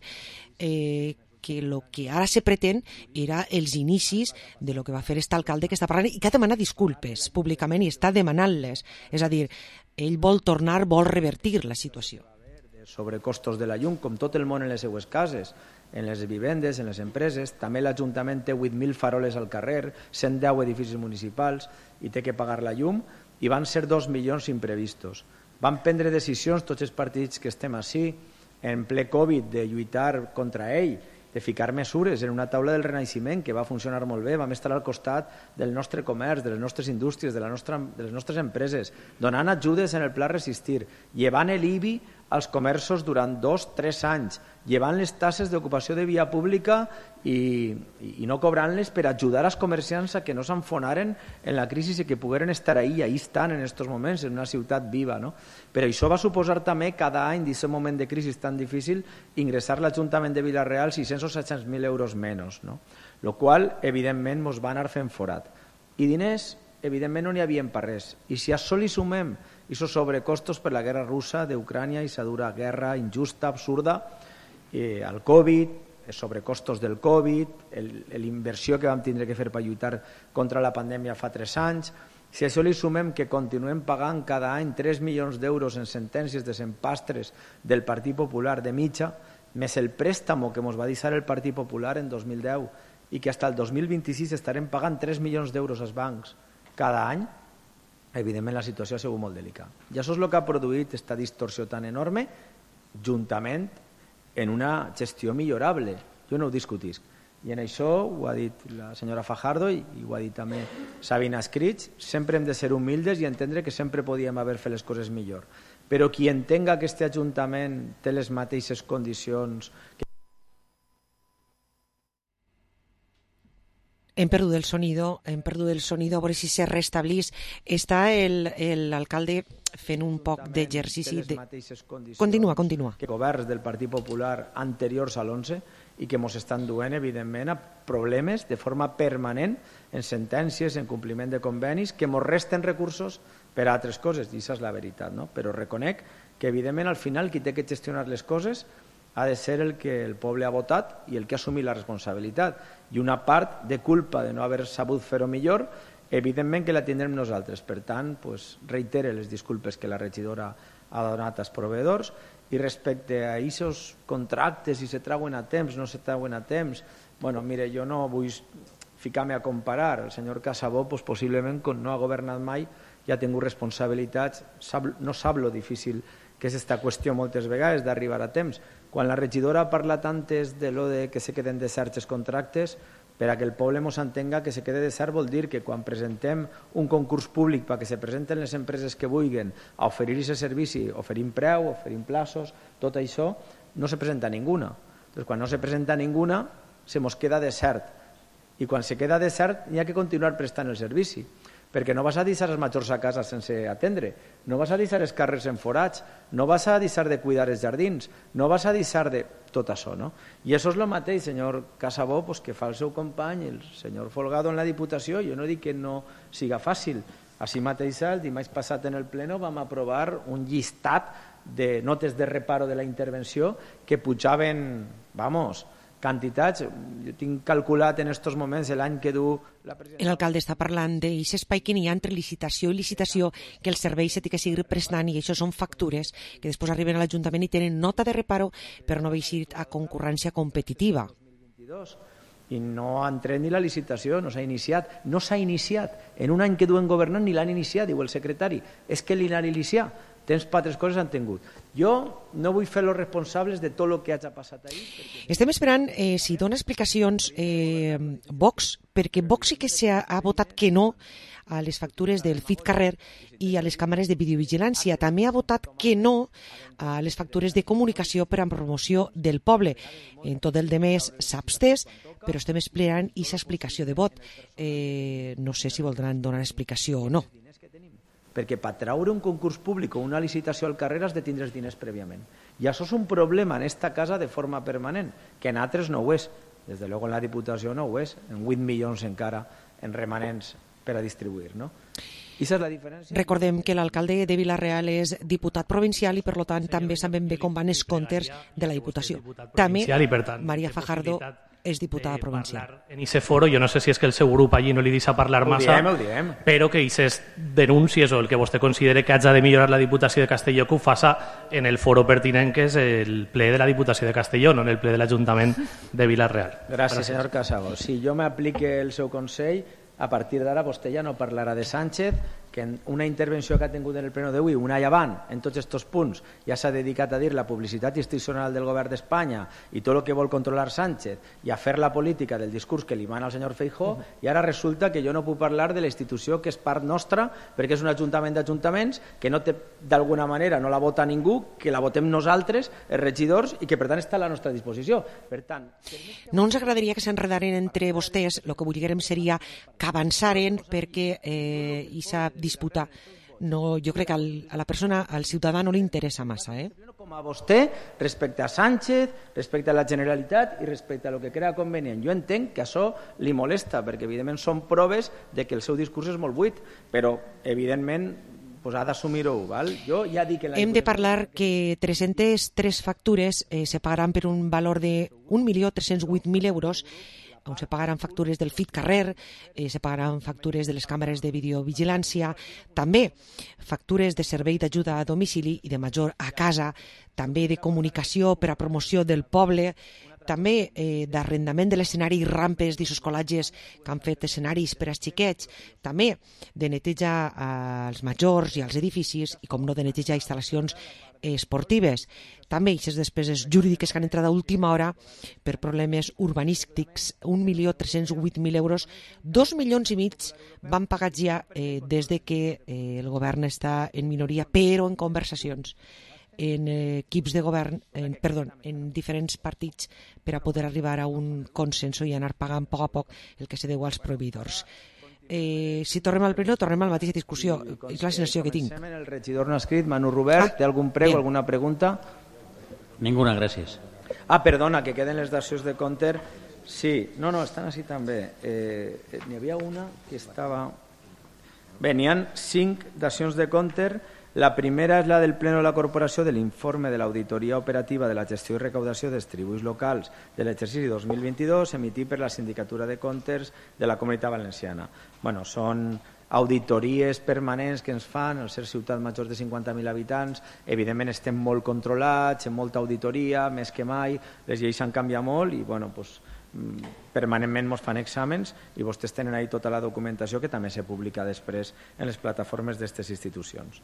eh, que el que ara se pretén era els inicis de lo que va fer aquest alcalde que està parlant i que ha demanat disculpes públicament i està demanant-les. És a dir, ell vol tornar, vol revertir la situació. Sobre costos de la llum, com tot el món en les seues cases, en les vivendes, en les empreses. També l'Ajuntament té vuit mil faroles al carrer, cent deu edificis municipals i té que pagar la llum, i van ser dos milions imprevistos. Van prendre decisions tots els partits que estem així, en ple Covid, de lluitar contra ell, de ficar mesures en una taula del Renaixement que va funcionar molt bé. Vam estar al costat del nostre comerç, de les nostres indústries, de, la nostra, de les nostres empreses, donant ajudes en el pla Resistir, llevant l'I B I als comerços durant dos, tres anys, llevant les taxes d'ocupació de via pública i, i no cobrant-les per ajudar als comerciants a que no s'enfonaren en la crisi i que pogueren estar ahí, ahí estan en aquests moments, en una ciutat viva. No? Però això va suposar també cada any, d'aquest moment de crisi tan difícil, ingressar l'Ajuntament de Vila-real sis-cents o set-cents mil euros menys, no? Lo qual, evidentment, ens va anar fent forat. I diners, evidentment, no n'hi havia per res. I si a això li sumem aquests sobrecostos per la guerra russa d'Ucrània, aquesta dura guerra injusta, absurda, eh, el Covid, els sobrecostos del Covid, l'inversió que vam tindre que fer per lluitar contra la pandèmia fa tres anys, si a això li sumem que continuem pagant cada any tres milions d'euros en sentències de empastres del Partit Popular de mitja, més el préstamo que ens va deixar el Partit Popular en dos mil deu i que fins al dos mil vint-i-sis estarem pagant tres milions d'euros als bancs cada any, evidentment la situació ha sigut molt delicada. I això és el que ha produït aquesta distorsió tan enorme, juntament en una gestió millorable. Jo no ho discutisc. I en això ho ha dit la senyora Fajardo i ho ha dit també Sabina Escrits, sempre hem de ser humildes i entendre que sempre podíem haver fet les coses millor. Però qui entenga que aquest Ajuntament té les mateixes condicions que Hem perdut el sonido, hem perdut el sonido, a veure si se restablís. Està l'alcalde fent un poc d'exercici. De... Continua, continua. Que governs del Partit Popular anteriors a l'onze i que ens estan duent, evidentment, a problemes de forma permanent en sentències, en compliment de convenis, que ens resten recursos per a altres coses, i això és la veritat, no? Però reconec que, evidentment, al final, qui té que gestionar les coses ha de ser el que el poble ha votat i el que ha assumit la responsabilitat. I una part de culpa de no haver sabut fer-ho millor, evidentment que la tindrem nosaltres. Per tant, pues, reitere les disculpes que la regidora ha donat als proveïdors i respecte a aquests contractes, si se trauen a temps, no se trauen a temps, bueno, mire, jo no vull ficar-me a comparar. El senyor Casabó, pues, possiblement, com no ha governat mai, ja ha tingut responsabilitats, sap, no sap lo difícil que és aquesta qüestió moltes vegades d'arribar a temps. Quan la regidora parla tant de lo de que se queden deserts els contractes, per a que el poble mos entenga que se quede desert vol dir que quan presentem un concurs públic perquè se presenten les empreses que vulguin a oferir aquest servici, oferim preu, oferim plaços, tot això, no se presenta ninguna. Doncs quan no se presenta ninguna, se mos queda desert. I quan se queda desert, n'hi ha que continuar prestant el servici, perquè no vas a deixar els majors a casa sense atendre, no vas a deixar els carrers en forats, no vas a deixar de cuidar els jardins, no vas a deixar de tot això, no? I això és el mateix, senyor Casabó, pues, que fa el seu company, el senyor Folgado en la Diputació. Jo no dic que no siga fàcil. Així mateix, el dimarts passat en el Pleno vam aprovar un llistat de notes de reparo de la intervenció que pujaven, vamos, quantitats. Jo tinc calculat en aquests moments l'any que du la presidenta... L'alcalde està parlant d'aquest espai que n'hi ha entre licitació i licitació, que el servei s'ha de seguir prestant, i això són factures que després arriben a l'Ajuntament i tenen nota de reparo per no haver eixit a concurrència competitiva. I no ha entrat ni la licitació, no s'ha iniciat. No s'ha iniciat. En un any que duen governant ni l'han iniciat, diu el secretari. És que li l'han iniciat. Temps per altres coses han tingut. Jo no vull fer los responsables de tot el que hagi passat ahir. Perquè... Estem esperant eh, si dona explicacions eh, Vox, perquè Vox sí que s'ha ha votat que no a les factures del Fit Carrer i a les càmeres de videovigilància. També ha votat que no a les factures de comunicació per a promoció del poble. En tot el demés s'ha abstès, però estem esperant aquesta explicació de vot. Eh, no sé si voldran donar explicació o no. Perquè per traure un concurs públic o una licitació al carrer has de tindre els diners prèviament. I això és un problema en esta casa de forma permanent, que en altres no ho és. Des de luego en la Diputació no ho és, en vuit milions encara en remanents per a distribuir, no? I és la diferència. Recordem que l'alcalde de Vila-real és diputat provincial i per tant també sabem bé com van els comptes de la Diputació. També Maria Fajardo és diputada provincial. En ese foro, jo no sé si és que el seu grup allí no li deixa parlar massa, ho diem, ho diem. Però que aquestes denúncies o el que vostè considere que hagi de millorar la Diputació de Castelló que ho faça en el foro pertinent, que és el ple de la Diputació de Castelló, no en el ple de l'Ajuntament de Vila-real. Gràcies, senyor Casabó. Si jo m'aplique el seu consell, a partir d'ara vostè ja no parlarà de Sánchez, que en una intervenció que ha tingut en el pleno d'avui, un any avant, en tots aquests punts, ja s'ha dedicat a dir la publicitat institucional del govern d'Espanya i tot el que vol controlar Sánchez i a fer la política del discurs que li mana al senyor Feijóo, i ara resulta que jo no puc parlar de la institució que és part nostra perquè és un ajuntament d'ajuntaments que no té, d'alguna manera, no la vota ningú, que la votem nosaltres, els regidors, i que per tant està a la nostra disposició. Per tant... No ens agradaria que s'enredaren entre vostès, el que volguérem seria que avançaren perquè eh, aquesta disputa, no, jo crec que al, a la persona, al ciutadà no li interessa massa. Eh? Com a vostè, respecte a Sánchez, respecte a la Generalitat i respecte a lo que crea convenient. Jo entenc que això li molesta, perquè evidentment són proves de que el seu discurs és molt buit, però evidentment pues ha d'assumir-ho, val? Jo ja dic que la hem de parlar que tres-centes tres factures eh, se pagaran per un valor de un milió tres-cents vuit mil euros, on se pagaran factures del Fit Carrer, eh, se pagaran factures de les càmeres de videovigilància, també factures de servei d'ajuda a domicili i de major a casa, també de comunicació per a promoció del poble, també eh, d'arrendament de l'escenari i rampes d'isoscolatges que han fet escenaris per als xiquets, també de neteja als majors i als edificis i, com no, de neteja a instal·lacions esportives. També aquestes despeses jurídiques que han entrat a última hora per problemes urbanístics, un milió tres-cents vuit mil euros, dos milions i mig van pagats ja eh, des de que eh, el govern està en minoria, però en conversacions en eh, equips de govern, en, perdó, en diferents partits per a poder arribar a un consenso i anar pagant a poc a poc el que se deu als proveïdors. Eh, si tornem al pleno, tornem a la mateixa discussió. És la sensació que tinc. El regidor no ha escrit, Manu Robert, té algun preu, alguna pregunta? Ninguna, gràcies. Ah, perdona, que queden les dacions de compte. Sí, no, no, estan així també. Eh, N'hi havia una que estava... Bé, n'hi ha cinc dacions de compte. La primera és la del Pleno de la Corporació de l'informe de l'Auditoria Operativa de la Gestió i Recaudació dels Tributs Locals de l'exercici dos mil vint-i-dos, emitit per la Sindicatura de Comptes de la Comunitat Valenciana. Bueno, són auditories permanents que ens fan al ser ciutat major de cinquanta mil habitants. Evidentment estem molt controlats, en molta auditoria, més que mai, les lleis han canviat molt i bueno, pues, permanentment ens fan exàmens i vostès tenen ahí tota la documentació que també se publica després en les plataformes d'aquestes institucions.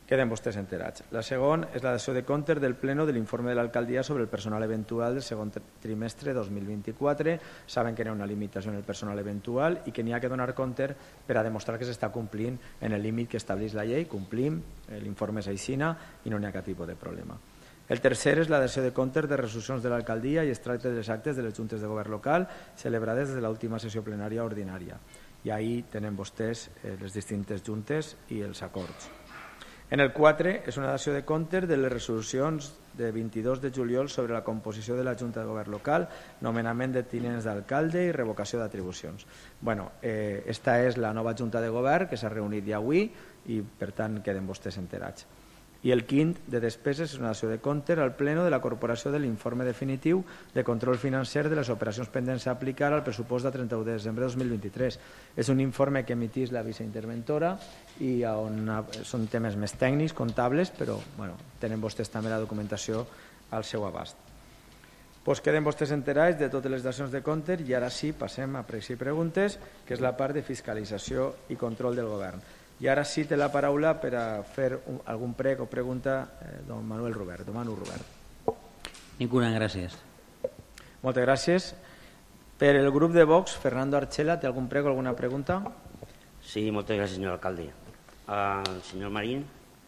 Queden vostès enterats. La segona és la dació de compte del pleno de l'informe de l'alcaldia sobre el personal eventual del segon trimestre dos mil vint-i-quatre. Saben que hi ha una limitació en el personal eventual i que n'hi ha que donar compte per a demostrar que s'està complint en el límit que estableix la llei. Complim, l'informe és aixina i no n'hi ha cap tipus de problema. El tercer és la dació de comptes de resolucions de l'alcaldia i extracte de les actes de les juntes de govern local celebrades des de l'última sessió plenària ordinària. I ahir tenen vostès les distintes juntes i els acords. En el quatre és una dació de comptes de les resolucions de vint-i-dos de juliol sobre la composició de la Junta de Govern Local, nomenament de tinents d'alcalde i revocació d'atribucions. Bueno, eh, esta és la nova Junta de Govern que s'ha reunit ja avui i per tant queden vostès enterats. I el quint de despeses és una dació de comptes al pleno de la corporació de l'informe definitiu de control financer de les operacions pendents a aplicar al pressupost de trenta-u de desembre de dos mil vint-i-tres. És un informe que emitís la viceinterventora i on són temes més tècnics, comptables, però bueno, tenen vostès també la documentació al seu abast. Pues queden vostès enterats de totes les dacions de comptes i ara sí passem a pregs i preguntes, que és la part de fiscalització i control del govern. I ara sí té la paraula per a fer un, algun prec o pregunta eh, don Manuel Robert. Don Manu Robert. Ninguna, gràcies. Moltes gràcies. Per el grup de Vox, Fernando Archela, té algun prec o alguna pregunta? Sí, moltes gràcies, senyor alcalde. Al senyor Marín,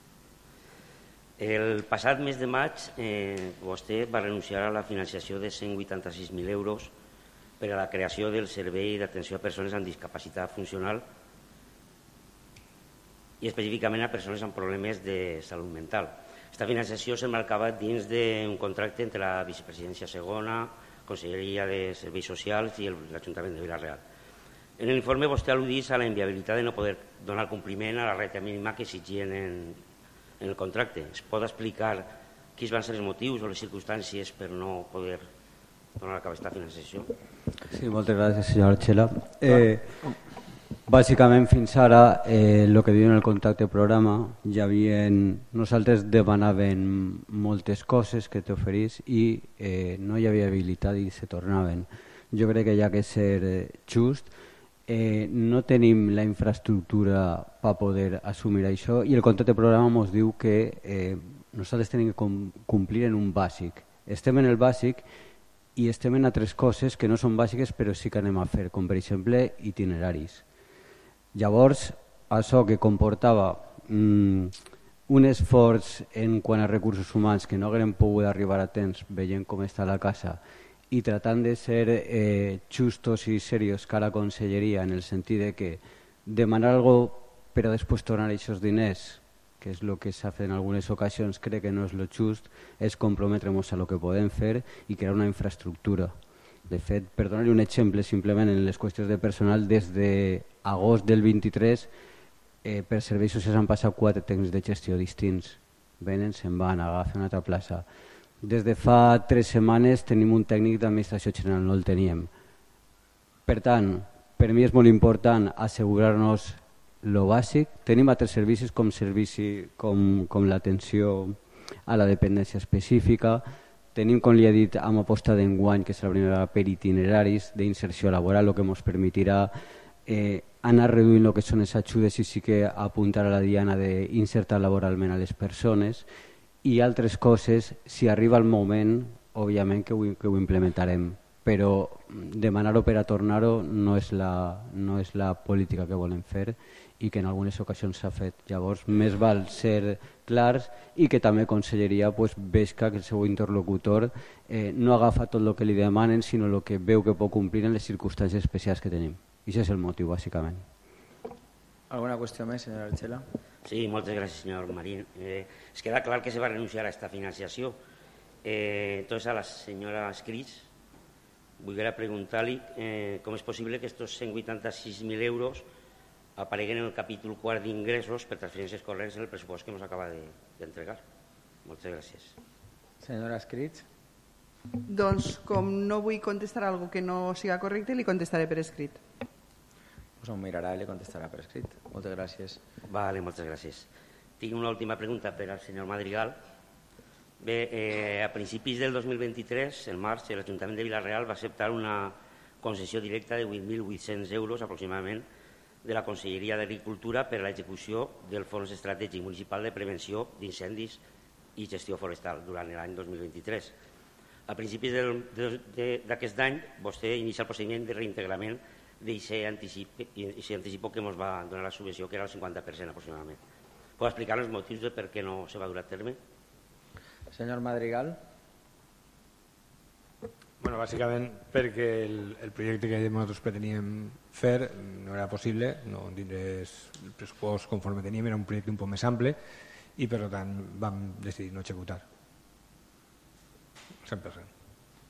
el passat mes de maig eh, vostè va renunciar a la financiació de cent vuitanta-sis mil euros per a la creació del Servei d'Atenció a Persones amb Discapacitat Funcional i específicament a persones amb problemes de salut mental. Aquesta financiació s'emmarcava dins d'un contracte entre la vicepresidència segona, Conselleria de Serveis Socials i l'Ajuntament de Vila-real. En l'informe vostè al·ludís a la inviabilitat de no poder donar compliment a la reta mínima que exigien en, en el contracte. Es pot explicar quins van ser els motius o les circumstàncies per no poder donar a cabo aquesta financiació? Sí, moltes gràcies, senyor Archela. Eh, Bàsicament, fins ara, eh, el que diuen en el contracte programa, ja havien, nosaltres demanàvem moltes coses que t'oferís i eh, no hi havia habilitat i se tornaven. Jo crec que hi ha que ser eh, just. Eh, no tenim la infraestructura per poder assumir això i el contracte programa ens diu que eh, nosaltres tenim que complir en un bàsic. Estem en el bàsic i estem en altres coses que no són bàsiques però sí que anem a fer, com per exemple itineraris. Llavors, això que comportava mm, un esforç en quant a recursos humans que no haguem pogut arribar a temps veient com està la casa i tratant de ser eh, justos i serios cara a conselleria en el sentit de que demanar algo per a després tornar aquests diners, que és el que s'ha fet en algunes ocasions, crec que no és el just, és comprometre'ns a el que podem fer i crear una infraestructura. De fet, per donar-li un exemple, simplement en les qüestions de personal, des d'agost del vint-i-tres eh, per serveis socials han passat quatre tècnics de gestió distints. Venen, se'n van, agafen una altra plaça. Des de fa tres setmanes tenim un tècnic d'administració general, no el teníem. Per tant, per mi és molt important assegurar-nos lo bàsic. Tenim altres servicis com, servici, com, com l'atenció a la dependència específica. Tenim, com li he dit, amb aposta d'enguany, que és la primera per itineraris d'inserció laboral, el que ens permetirà eh, anar reduint el que són les ajudes i sí que apuntar a la diana d'insertar laboralment a les persones i altres coses, si arriba el moment, òbviament que ho, que ho implementarem, però demanar-ho per a tornar-ho no és la, no és la política que volem fer i que en algunes ocasions s'ha fet. Llavors, més val ser clars i que també Conselleria pues, veja que el seu interlocutor eh, no agafa tot el que li demanen, sinó el que veu que pot complir en les circumstàncies especials que tenim. I això és el motiu, bàsicament. ¿Alguna qüestió més, senyora Archela? Sí, moltes gràcies, senyor Marín. Eh, es queda clar que se va renunciar a esta financiació. Eh, entonces, a la senyora Escrits, vull preguntar-li eh, com és possible que estos cent vuitanta-sis mil euros apareguen en el capítol quart d'ingressos per transferències corrents en el pressupost que ens acaba d'entregar. De, Moltes gràcies. Senyora Escrits. Doncs, com no vull contestar algo que no siga correcte, li contestaré per escrit. Pues ho mirarà i li contestarà per escrit. Moltes gràcies. Vale, moltes gràcies. Tinc una última pregunta per al senyor Madrigal. Bé, eh, a principis del dos mil vint-i-tres, el març, l'Ajuntament de Vila-real va acceptar una concessió directa de vuit mil vuit-cents euros aproximadament de la Conselleria d'Agricultura per a l'execució del Fons Estratègic Municipal de Prevenció d'Incendis i Gestió Forestal durant l'any dos mil vint-i-tres. A principis d'aquest any, vostè inicia el procediment de reintegrament d'aquest anticipo que ens va donar la subvenció, que era el cinquanta per cent aproximadament. Pot explicar els motius de per què no se va dur a terme? Senyor Madrigal. Bueno, bàsicament perquè el, el projecte que nosaltres preteníem fer no era possible, no tindrés el pressupost conforme teníem, era un projecte un poc més ample i per tant vam decidir no executar. cent per cent.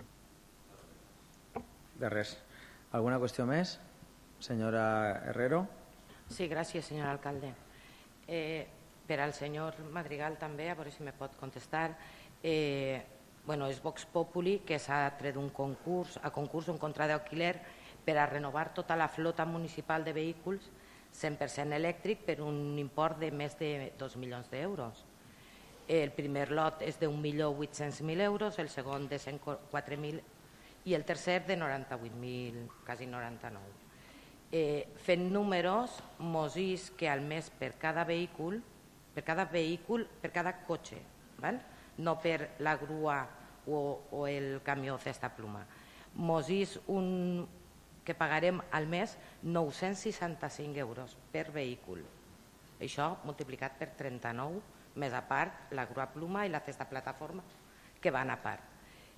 De res. ¿Alguna qüestió més? Senyora Herrero. Sí, gràcies, senyor alcalde. Eh, per al senyor Madrigal també, a veure si me pot contestar. Eh, bueno, és Vox Populi que s'ha tret un concurs, a concurs un contracte d'alquiler per a renovar tota la flota municipal de vehicles cent per cent elèctric per un import de més de dos milions d'euros. El primer lot és d'un milió vuit-cents mil euros, el segon de cent quatre mil i el tercer de noranta-vuit mil, quasi noranta-nou. Eh, fent números, mos és que al mes per cada vehicle, per cada vehicle, per cada cotxe, val? No per la grua o, o el camió cesta pluma. Mos és un, que pagarem al mes nou-cents seixanta-cinc euros per vehicle. Això multiplicat per trenta-nou, més a part la grua pluma i la cesta plataforma que van a part.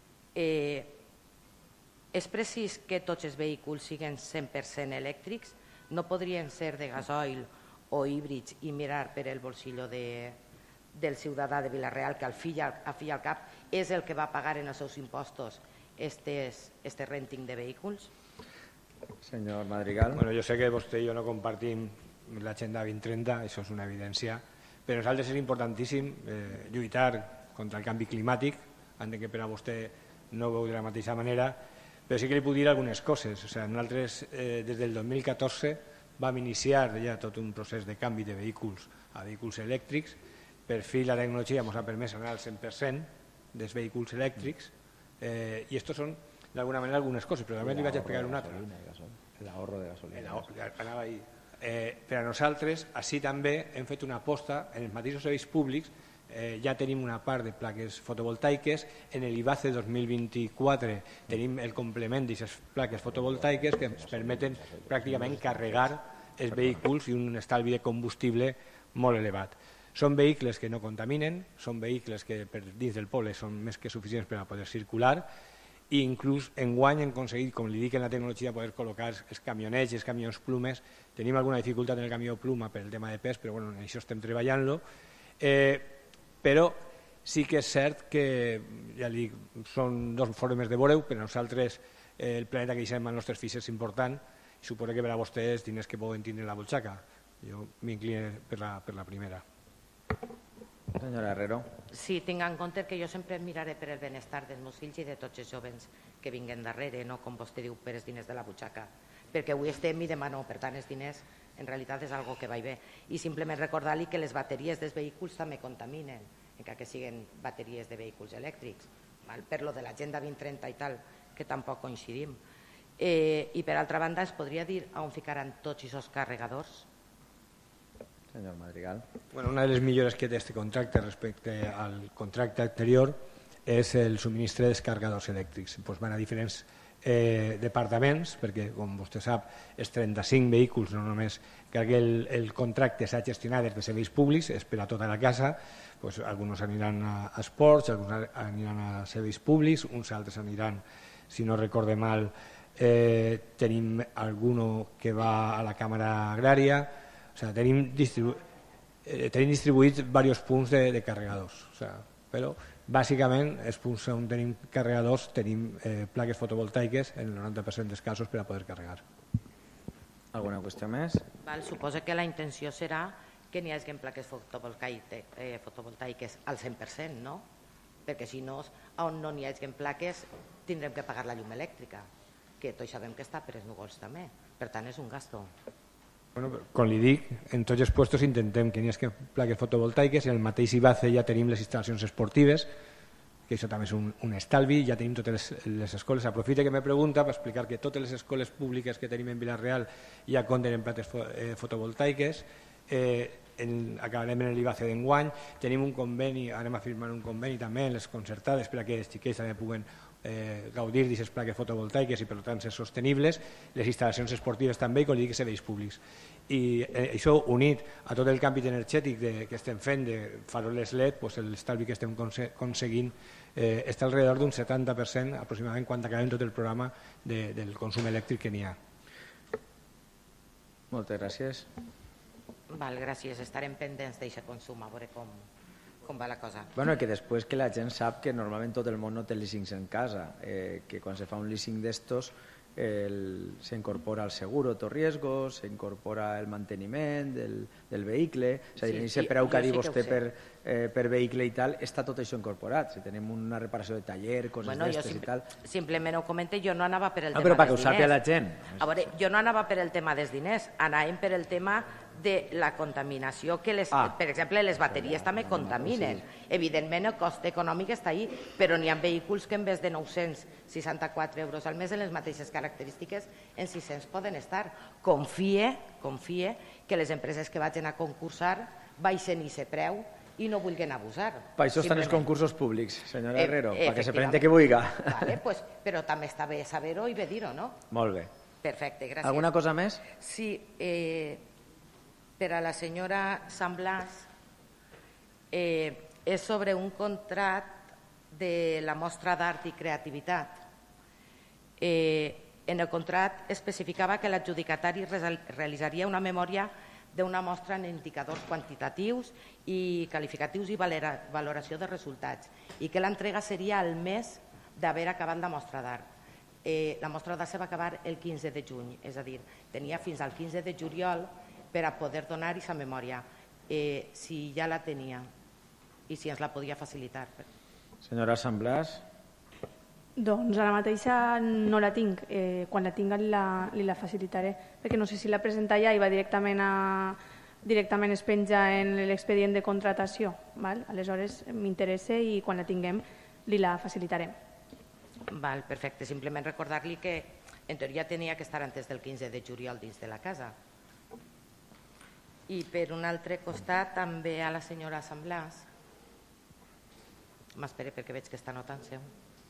Eh, és precís que tots els vehicles siguin cent per cent elèctrics? No podrien ser de gasoil o híbrids i mirar per el bolsillo de, del ciutadà de Vila-real que al fi i al, al, fi al cap és el que va pagar en els seus impostos este renting de vehicles? Senyor Madrigal. Bueno, jo sé que vostè i jo no compartim l'agenda vint trenta, això és una evidència, però per nosaltres és importantíssim eh, lluitar contra el canvi climàtic, entenc que per a vostè no ho veu de la mateixa manera, però sí que li puc dir algunes coses. O sigui, nosaltres eh, des del dos mil catorze vam iniciar ja tot un procés de canvi de vehicles a vehicles elèctrics. Per fi la tecnologia ens ha permès anar al cent per cent dels vehicles elèctrics eh, i aquests són d'alguna manera algunes coses, però també li vaig explicar una altra. L'ahorro de gasolina. Anava ahí. Eh, per a nosaltres, així també hem fet una aposta en els mateixos serveis públics. Eh, ja tenim una part de plaques fotovoltaiques. En l'IBACE dos mil vint-i-quatre tenim el complement d'aquestes plaques fotovoltaiques que ens permeten pràcticament carregar els vehicles i un estalvi de combustible molt elevat. Són vehicles que no contaminen, són vehicles que per dins del poble són més que suficients per a poder circular i inclús enguany hem aconseguit, com li dic en la tecnologia, poder col·locar els camionets i els camions plumes. Tenim alguna dificultat en el camió pluma per el tema de pes, però bueno, en això estem treballant-lo. Eh, però sí que és cert que, ja dic, són dos formes de veure-ho, per a nosaltres eh, el planeta que deixem als nostres fills és important i suposo que per a vostès diners que poden tindre la butxaca. Jo m'incline per la, per la primera. Senyora Herrero. Sí, tinc en compte que jo sempre miraré per el benestar dels meus fills i de tots els joves que vinguen darrere, no com vostè diu, per els diners de la butxaca. Perquè avui estem i demà no, per tant els diners en realitat és algo que va bé. I simplement recordar-li que les bateries dels vehicles també contaminen, encara que siguin bateries de vehicles elèctrics, val? Per lo de l'agenda vint trenta i tal, que tampoc coincidim. Eh, I per altra banda, es podria dir on ficaran tots aquests carregadors? Senyor Madrigal. Bueno, una de les millores que té este contracte respecte al contracte anterior és el subministre dels carregadors elèctrics. Pues van a diferents eh, departaments, perquè, com vostè sap, els trenta-cinc vehicles, no només que el, el contracte s'ha gestionat des de serveis públics, és per a tota la casa, pues, alguns aniran a, a esports, alguns aniran a serveis públics, uns altres aniran, si no recorde mal, eh, tenim alguno que va a la Càmera Agrària. O sea, tenim, distribu eh, tenim distribuïts diversos punts de, de carregadors. O sea, però, bàsicament, els punts on tenim carregadors tenim eh, plaques fotovoltaiques en el noranta per cent dels casos per a poder carregar. Alguna qüestió més? Val, suposa que la intenció serà que n'hi hagi plaques fotovoltaiques, eh, fotovoltaiques al cent per cent, no? Perquè si no, on no n'hi hagi plaques tindrem que pagar la llum elèctrica, que tots sabem que està per els núvols també. Per tant, és un gasto. Bueno, com li dic, en tots els puestos intentem que n'hi hagi plaques fotovoltaiques i en el mateix IBACE ja tenim les instal·lacions esportives que això també és un, un estalvi. Ja tenim totes les, les escoles. Aprofite que me pregunta per explicar que totes les escoles públiques que tenim en Vila-real ja compten en plates fo, eh, fotovoltaiques. Eh, en, acabarem en l'I B A C d'enguany. Tenim un conveni, anem a firmar un conveni també en les concertades perquè els xiquets també puguen eh, gaudir d'aquestes plaques fotovoltaiques i per tant ser sostenibles, les instal·lacions esportives també i com dic serveis públics. I eh, això unit a tot el canvi energètic de, que estem fent de faroles L E D, pues l'estalvi que estem aconseguint eh, està alrededor d'un setanta per cent aproximadament quan acabem tot el programa de, del consum elèctric que n'hi ha. Moltes gràcies. Val, gràcies. Estarem pendents d'aquest consum, a veure com, com va la cosa. Bueno, que després que la gent sap que normalment tot el món no té leasings en casa, eh, que quan se fa un leasing d'estos el, se incorpora el seguro tot riesgos, se incorpora el manteniment del, del vehicle, és a dir, sí, en aquest preu que ha dit vostè per, eh, per vehicle i tal, està tot això incorporat. Si tenem una reparació de taller, coses bueno, d'estes i tal... Simplement ho comente, jo no anava per el ah, tema però dels diners. Però perquè ho sàpiga la gent. A veure, jo no anava per el tema dels diners, anàvem per el tema de la contaminació que, les, ah. per exemple, les bateries també contaminen. Sí. Evidentment, el cost econòmic està ahí, però n'hi ha vehicles que en vez de nou-cents seixanta-quatre euros al mes en les mateixes característiques en sis-cents poden estar. Confie, confie que les empreses que vagin a concursar baixen aquest preu i no vulguin abusar. Per això estan els concursos públics, senyora Herrero, e perquè se presente que vulgui. Vale, pues, però també està bé saber-ho i bé dir-ho, no? Molt bé. Perfecte, gràcies. Alguna cosa més? Sí, eh, per a la senyora Sant Blas, eh, és sobre un contracte de la mostra d'art i creativitat. Eh, en el contracte especificava que l'adjudicatari realitzaria una memòria d'una mostra en indicadors quantitatius i qualificatius i valoració de resultats i que l'entrega seria al mes d'haver acabat la mostra d'art. Eh, la mostra d'art se va acabar el quinze de juny, és a dir, tenia fins al quinze de juliol per a poder donar aquesta memòria, eh, si ja la tenia i si ens la podia facilitar. Senyora Sant Blas. Doncs ara mateixa no la tinc. Eh, quan la tinga li la, li la facilitaré, perquè no sé si la presenta ja i va directament, a, directament es penja en l'expedient de contratació. Val? Aleshores m'interessa i quan la tinguem li la facilitarem. Val, perfecte. Simplement recordar-li que en teoria tenia que estar antes del quinze de juliol dins de la casa. I per un altre costat també a la senyora Sant Blas. M'espere perquè veig que està notant seu.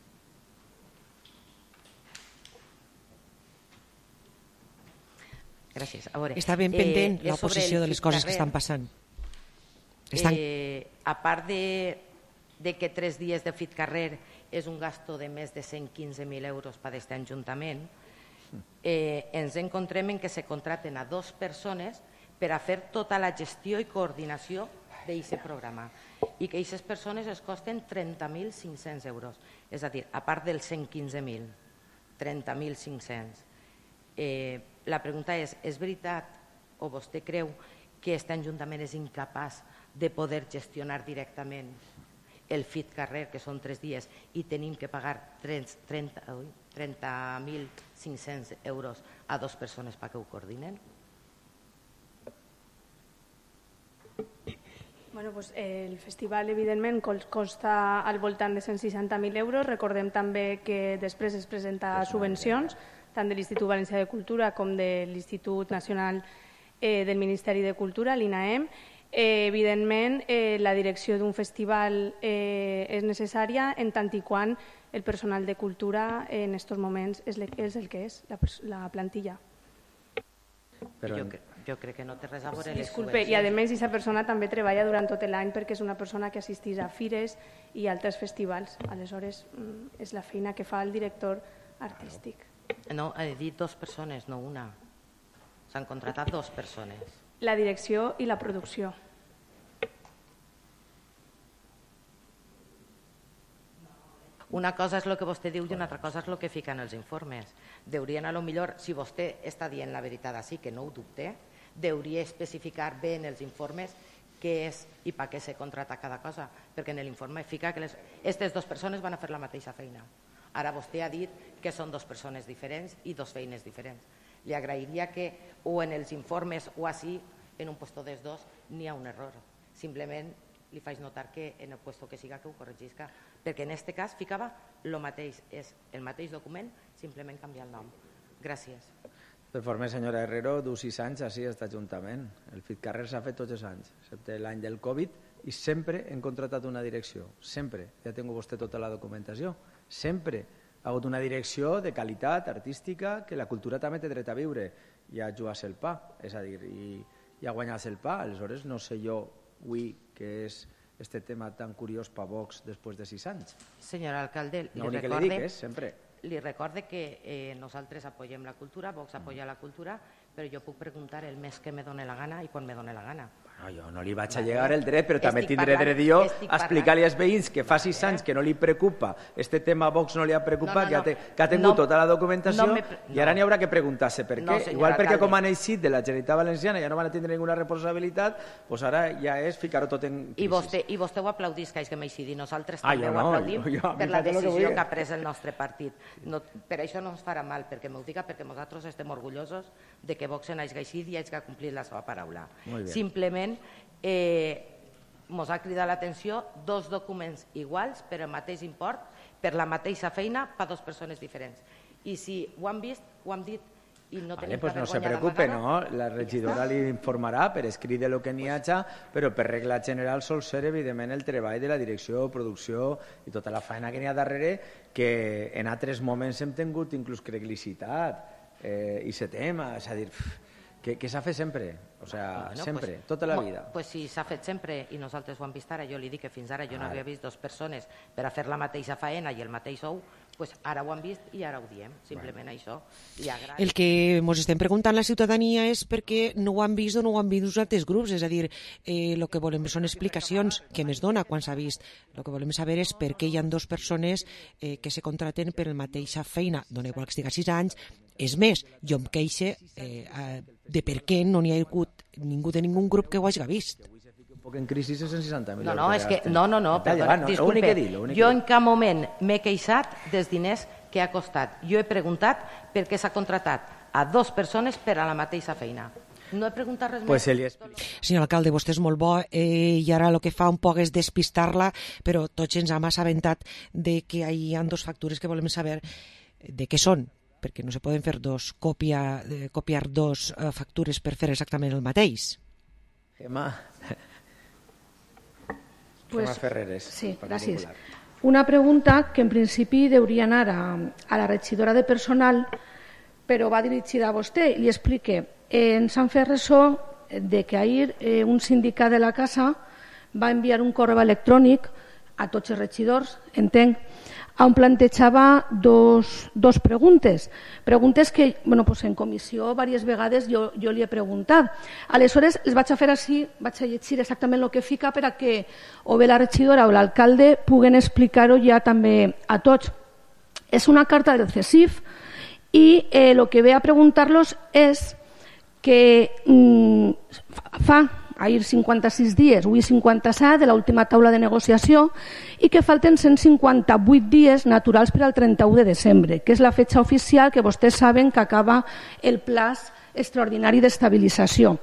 Gràcies. A veure, està ben pendent eh, la posició de les coses carrer, que estan passant. Estan... Eh, a part de, de que tres dies de fit carrer és un gasto de més de cent quinze mil euros per aquest ajuntament, eh, ens encontrem en que se contraten a dues persones per a fer tota la gestió i coordinació d'aquest programa i que aquestes persones es costen trenta mil cinc-cents euros, és a dir, a part dels cent quinze mil, trenta mil cinc-cents. Eh, la pregunta és, és veritat o vostè creu que aquest ajuntament és incapaç de poder gestionar directament el fit carrer, que són tres dies, i tenim que pagar trenta mil cinc-cents euros a dues persones perquè ho coordinen? Bueno, pues, eh, el festival, evidentment, costa al voltant de cent seixanta mil euros. Recordem també que després es presenta subvencions, tant de l'Institut Valencià de Cultura com de l'Institut Nacional eh, del Ministeri de Cultura, l'INAEM. Eh, evidentment, eh, la direcció d'un festival eh, és necessària en tant i quant el personal de cultura eh, en aquests moments és, le, és el que és, la, la plantilla. Però jo, jo crec que no té res a veure les Disculpe, i a més aquesta persona també treballa durant tot l'any perquè és una persona que assisteix a fires i altres festivals. Aleshores, és la feina que fa el director artístic. No, he dit dues persones, no una. S'han contratat dues persones. La direcció i la producció. Una cosa és el que vostè diu i una altra cosa és el que fica en els informes. Deurien, a lo millor, si vostè està dient la veritat així, que no ho dubte, deuria especificar bé en els informes què és i per què se contrata cada cosa, perquè en l'informe fica que les, aquestes dues persones van a fer la mateixa feina. Ara vostè ha dit que són dues persones diferents i dues feines diferents. Li agrairia que o en els informes o així, en un puesto dels dos, n'hi ha un error. Simplement li faig notar que en el puesto que siga que ho corregisca, perquè en aquest cas ficava el mateix, és el mateix document, simplement canviar el nom. Gràcies. De forma, senyora Herrero, du sis anys així a aquest Ajuntament. El FitCarrer s'ha fet tots els anys, excepte l'any del Covid, i sempre hem contratat una direcció, sempre. Ja tinc vostè tota la documentació. Sempre ha hagut una direcció de qualitat artística que la cultura també té dret a viure i a jugar-se el pa, és a dir, i, i a guanyar-se el pa. Aleshores, no sé jo avui què és este tema tan curiós per Vox després de sis anys. Senyor alcalde, li no, recorde... que li dic, eh, sempre. Li recorde que eh, nosaltres apoyem la cultura, Vox apoya la cultura, però jo puc preguntar el mes que me dóna la gana i quan me dóna la gana. Bueno, jo no li vaig a llegar el dret, però també tindré dret jo a explicar-li als veïns que fa sis anys que no li preocupa, este tema a Vox no li ha preocupat, que ha tingut tota la documentació i ara n'hi haurà que preguntar-se per què. Igual perquè com han eixit de la Generalitat Valenciana ja no van a tindre ninguna responsabilitat, doncs ara ja és ficar-ho tot en crisis. I vostè ho aplaudís, que m'he eixit, i nosaltres també ho aplaudim per la decisió que ha pres el nostre partit. Per això no ens farà mal, perquè m'ho diga, perquè nosaltres estem orgullosos de que Vox n'hagi eixit i hagi complit la seva paraula. Simplement ens ha cridat l'atenció dos documents iguals per el mateix import, per la mateixa feina, per dues persones diferents. I si ho han vist, ho hem dit, i no tenim que no se preocupe, no? La regidora li informarà per escrit de lo que n'hi hagi, però per regla general sol ser, evidentment, el treball de la direcció, producció i tota la feina que n'hi ha darrere, que en altres moments hem tingut inclús credibilitat i se tema, és a dir, que s'ha fet sempre, o sigui, sempre, tota la vida. Doncs si s'ha fet sempre i nosaltres ho hem vist ara, jo li dic que fins ara jo no havia vist dues persones per a fer la mateixa faena i el mateix sou, doncs ara ho hem vist i ara ho diem, simplement això. El que ens estem preguntant la ciutadania és perquè no ho han vist o no ho han vist uns altres grups, és a dir, el que volem són explicacions que més dona quan s'ha vist. El que volem saber és per què hi ha dues persones que se contraten per la mateixa feina, dona igual que estiga sis anys. És més, jo em queixe de per què no n'hi ha hagut ningú de ningun grup que ho hagi vist. Un poc en crisi és en seixanta mil euros. No, no, és que, no, no, no, perdona, disculpe, jo en cap moment m'he queixat dels diners que ha costat. Jo he preguntat per què s'ha contratat a dues persones per a la mateixa feina. No he preguntat res pues més. Senyor alcalde, vostè és molt bo eh, i ara el que fa un poc és despistar-la, però tots ens hem assabentat de que hi ha dos factures que volem saber de què són, perquè no se poden fer dos, copiar, eh, copiar dos eh, factures per fer exactament el mateix. Gemma, pues, Gemma Ferreres. Sí, gràcies. Una pregunta que en principi hauria anar a, a la regidora de personal, però va dirigida a vostè. Li explique. Eh, ens han fet ressò de que ahir eh, un sindicat de la casa va enviar un correu electrònic a tots els regidors, entenc, on plantejava dos, dos preguntes. Preguntes que bueno, pues en comissió diverses vegades jo, jo li he preguntat. Aleshores, els vaig a fer així, vaig a llegir exactament el que fica per a que o bé la regidora o l'alcalde puguen explicar-ho ja també a tots. És una carta del C E S I F i el eh, que ve a preguntar-los és que mm, fa ahir cinquanta-sis dies, avui cinquanta-set, de l'última taula de negociació i que falten cent cinquanta-vuit dies naturals per al trenta-u de desembre, que és la fetxa oficial que vostès saben que acaba el plaç extraordinari d'estabilització.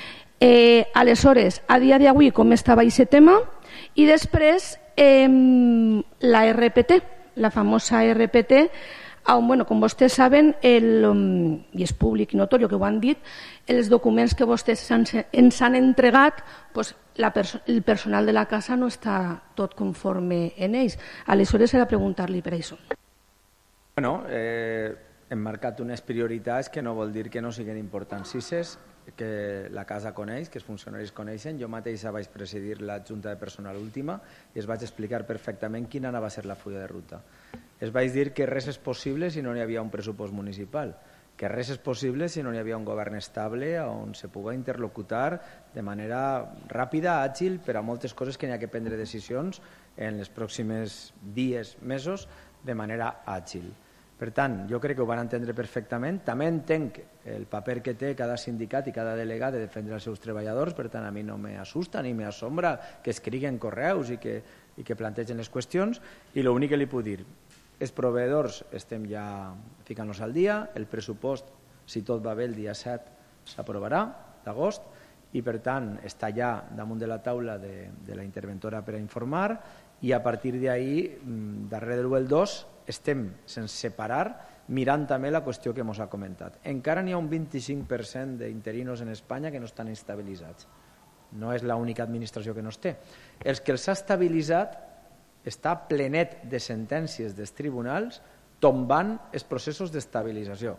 Eh, aleshores, a dia d'avui, com estava aquest tema? I després, eh, la R P T, la famosa R P T, on, bueno, com vostès saben, el, um, i és públic i notori que ho han dit, els documents que vostès ens han entregat, pues, la perso el personal de la casa no està tot conforme en ells. Aleshores era preguntar-li per això. Bueno, eh, hem marcat unes prioritats que no vol dir que no siguin importantíssimes, que la casa coneix, que els funcionaris coneixen. Jo mateixa vaig presidir la Junta de Personal última i es vaig explicar perfectament quina va ser la fulla de ruta. Es vaig dir que res és possible si no hi havia un pressupost municipal, que res és possible si no hi havia un govern estable on se pugui interlocutar de manera ràpida, àgil, per a moltes coses que n'hi ha que prendre decisions en els pròxims dies, mesos, de manera àgil. Per tant, jo crec que ho van entendre perfectament. També entenc el paper que té cada sindicat i cada delegat de defendre els seus treballadors, per tant, a mi no m'assusta ni m'assombra que escriguen correus i que, i que plantegen les qüestions, i l'únic que li puc dir, els proveïdors estem ja ficant-nos al dia, el pressupost, si tot va bé, el dia set s'aprovarà d'agost, i per tant està ja damunt de la taula de, de la interventora per a informar, i a partir d'ahir, darrere del U L dos, estem sense parar mirant també la qüestió que ens ha comentat. Encara n'hi ha un vint-i-cinc per cent d'interinos en Espanya que no estan estabilitzats. No és l'única administració que no es té. Els que els ha estabilitzat està plenet de sentències dels tribunals tombant els processos d'estabilització.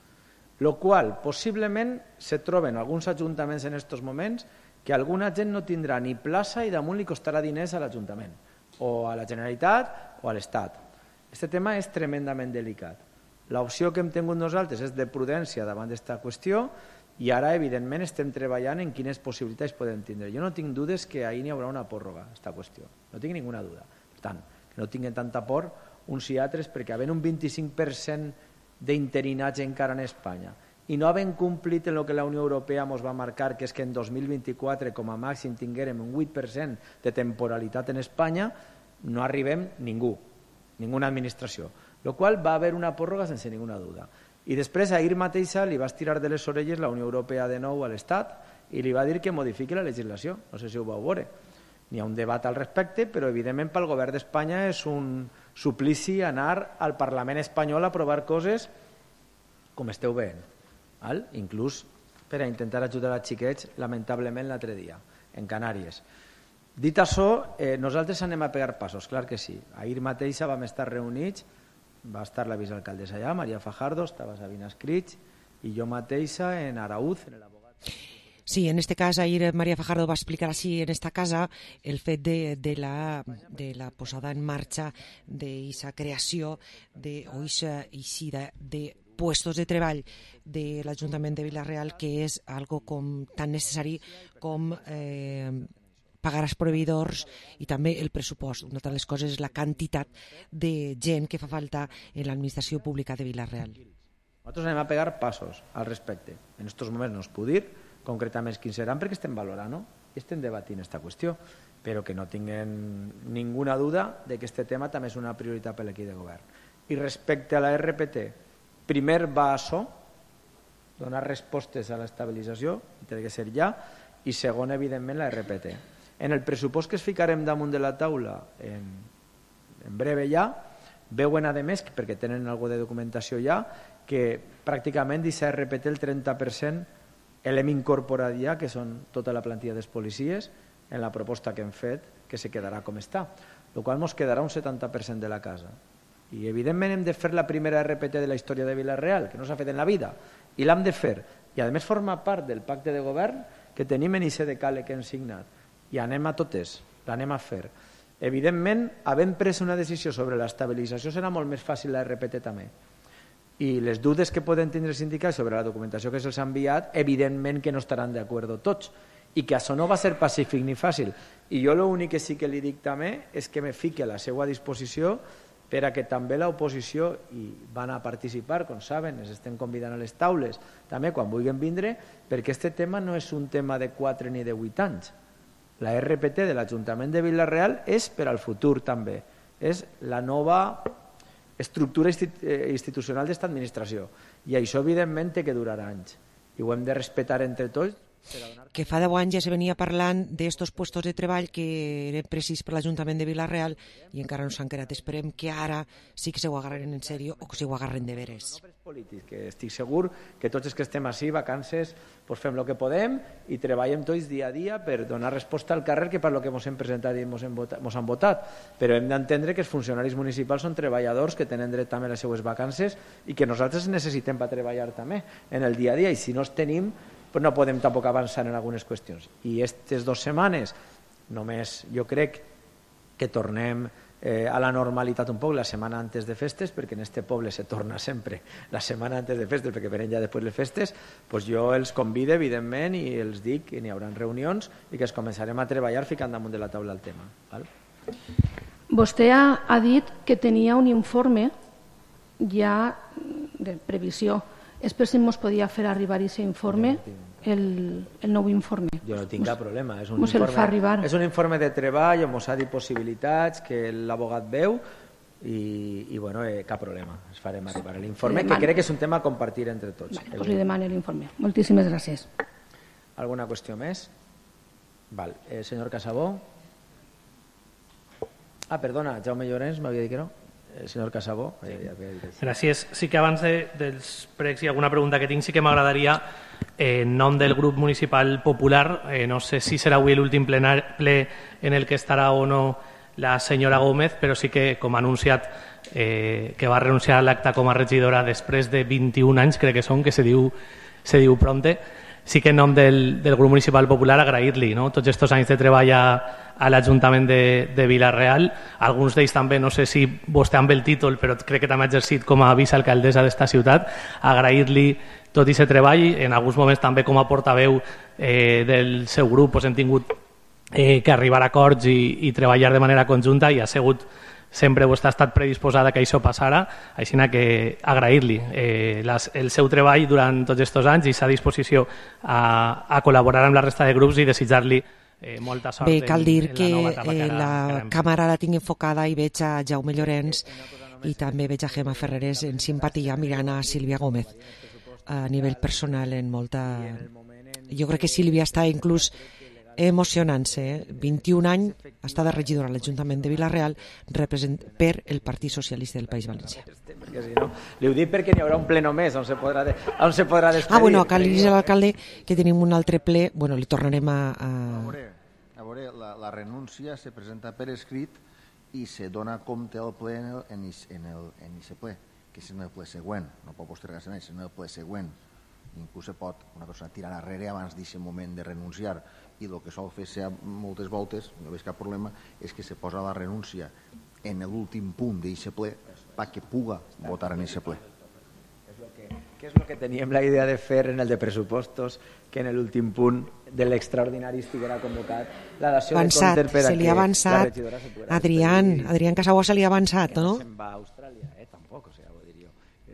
Lo qual possiblement se troben alguns ajuntaments en aquests moments que alguna gent no tindrà ni plaça i damunt li costarà diners a l'Ajuntament, o a la Generalitat o a l'Estat. Aquest tema és tremendament delicat. L'opció que hem tingut nosaltres és de prudència davant d'aquesta qüestió i ara, evidentment, estem treballant en quines possibilitats podem tindre. Jo no tinc dudes que ahir n'hi haurà una pròrroga, aquesta qüestió. No tinc ninguna duda. Per tant, que no tinguin tanta por uns i altres, perquè havent un vint-i-cinc per cent d'interinatge encara en Espanya i no havent complit en el que la Unió Europea ens va marcar, que és que en dos mil vint-i-quatre com a màxim tinguérem un vuit per cent de temporalitat en Espanya, no arribem ningú, ninguna administració. Lo qual va haver una pròrroga sense ninguna duda. I després, ahir mateixa, li va estirar de les orelles la Unió Europea de nou a l'Estat i li va dir que modifiqui la legislació. No sé si ho vau veure. N'hi ha un debat al respecte, però evidentment pel govern d'Espanya és un suplici anar al Parlament espanyol a aprovar coses com esteu veient, val? Inclús per a intentar ajudar els xiquets, lamentablement l'altre dia, en Canàries. Dit això, eh, nosaltres anem a pegar passos, clar que sí. Ahir mateixa vam estar reunits, va estar la vicealcaldessa allà, Maria Fajardo, estava Sabina Escrits, i jo mateixa en Araúz, en l'abogat. Sí, en este cas, ahir María Fajardo va explicar així en esta casa el fet de, de, la, de la posada en marxa d'aquesta creació de, o aquesta de, de puestos de treball de l'Ajuntament de Vila-real, que és algo com, tan necessari com eh, pagar els proveïdors i també el pressupost. Una de les coses és la quantitat de gent que fa falta en l'administració pública de Vila-real. Nosaltres anem a pegar passos al respecte. En aquests moments no es puc dir concretament quins seran perquè estem valorant, no? I estem debatint aquesta qüestió, però que no tinguen ninguna duda de que aquest tema també és una prioritat per l'equip de govern. I respecte a la R P T, primer va això, donar respostes a l'estabilització, té que ser ja, i segon, evidentment, la R P T. En el pressupost que es ficarem damunt de la taula en, en breve ja, veuen a més, perquè tenen alguna de documentació ja, que pràcticament d'aquesta R P T el trenta per cent l'hem incorporat ja, que són tota la plantilla dels policies, en la proposta que hem fet, que se quedarà com està, el qual ens quedarà un setanta per cent de la casa. I evidentment hem de fer la primera R P T de la història de Vila-real, que no s'ha fet en la vida, i l'hem de fer. I a més forma part del pacte de govern que tenim en I C D C A L E que hem signat. I anem a totes, l'anem a fer. Evidentment, havent pres una decisió sobre l'estabilització serà molt més fàcil la R P T també. I les dudes que poden tindre els sindicats sobre la documentació que se'ls ha enviat, evidentment que no estaran d'acord tots, i que això no va ser pacífic ni fàcil. I jo l'únic que sí que li dic també és que me fiqui a la seva disposició per a que també l'oposició hi van a participar, com saben, els estem convidant a les taules, també quan vulguin vindre, perquè aquest tema no és un tema de quatre ni de vuit anys. La R P T de l'Ajuntament de Vila-real és per al futur també, és la nova estructura institucional d'aquesta administració. I això, evidentment, té que durar anys. I ho hem de respectar entre tots. Que fa deu anys ja se venia parlant d'estos puestos de treball que eren precís per l'Ajuntament de Vila-real i encara no s'han creat. Esperem que ara sí que se ho agarren en sèrio o que se ho agarren de veres. Polític, que estic segur que tots els que estem així, vacances, pues fem el que podem i treballem tots dia a dia per donar resposta al carrer, que per lo que ens hem presentat i ens han votat. Però hem d'entendre que els funcionaris municipals són treballadors que tenen dret també a les seues vacances i que nosaltres necessitem per treballar també en el dia a dia, i si no els tenim pues no podem tampoc avançar en algunes qüestions. I aquestes dues setmanes només jo crec que tornem eh, a la normalitat un poc la setmana antes de festes, perquè en este poble se torna sempre la setmana antes de festes, perquè venen ja després les festes, pues jo els convido, evidentment, i els dic que n'hi haurà reunions i que es començarem a treballar ficant damunt de la taula el tema. Val? Vostè ha, ha dit que tenia un informe ja de previsió. És per si ens podia fer arribar aquest informe, el, el nou informe. Jo no tinc cap problema. És un, informe, el fa arribar. És un informe de treball on ens ha dit possibilitats que l'abogat veu i, i bueno, eh, cap problema. Es farem arribar l'informe, que crec que és un tema a compartir entre tots. Vale, doncs li demano l'informe. Moltíssimes gràcies. Alguna qüestió més? Val. Eh, senyor Casabó. Ah, perdona, Jaume Llorenç m'havia dit que no. Eh, senyor Casabó. Eh, Gràcies. Sí que abans de, dels pregs i alguna pregunta que tinc, sí que m'agradaria, eh, en nom del grup municipal popular, eh, no sé si serà avui l'últim ple en el que estarà o no la senyora Gómez, però sí que, com ha anunciat, eh, que va renunciar a l'acte com a regidora després de vint-i-un anys, crec que són, que se diu, se diu pronte. Sí que en nom del, del grup municipal popular agrair-li, no?, tots aquests anys de treball a, a l'Ajuntament de, de Vila-real. Alguns d'ells també, no sé si vostè amb el títol, però crec que també ha exercit com a vicealcaldessa d'esta ciutat. Agrair-li tot aquest treball. En alguns moments també com a portaveu eh, del seu grup pues, hem tingut eh, que arribar a acords i, i treballar de manera conjunta, i ha sigut sempre vostè ha estat predisposada que això passara, així que agrair-li eh, les, el seu treball durant tots aquests anys i sa disposició a, a col·laborar amb la resta de grups i desitjar-li eh, molta sort. Bé, cal dir en, en que la, que eh, ara, la que càmera la tinc enfocada i veig a Jaume Llorenç i també veig a Gemma Ferreres en simpatia mirant a Sílvia Gómez a nivell personal en molta... Jo crec que Sílvia està inclús emocionant-se, eh? vint-i-un anys està de regidora a l'Ajuntament de Vila-real per el Partit Socialista del País Valencià. Perquè si no, li ho dic perquè n'hi haurà un ple només on se podrà, de, on se podrà despedir. Ah, bueno, cal dir a l'alcalde que tenim un altre ple, bueno, li tornarem a... a... A veure, a veure la, la renúncia se presenta per escrit i se dona compte al ple en el, en is, en el, en ese ple, que és en el ple següent, no pot postergar-se més, és en el ple següent. Inclús se pot una persona tirar enrere abans d'aquest moment de renunciar, i el que sol fer ser moltes voltes, no veig cap problema, és que se posa la renúncia en l'últim punt d'aquest ple perquè puga votar en aquest ple. Què és el que teníem la idea de fer en el de pressupostos, que en l'últim punt de l'extraordinari estiguera convocat la dació de comptes per a se li ha avançat, Adrián, Adrián Casabó se li ha avançat, no? Se'n va a Austràlia, eh? Tampoc, o sigui, vull dir jo.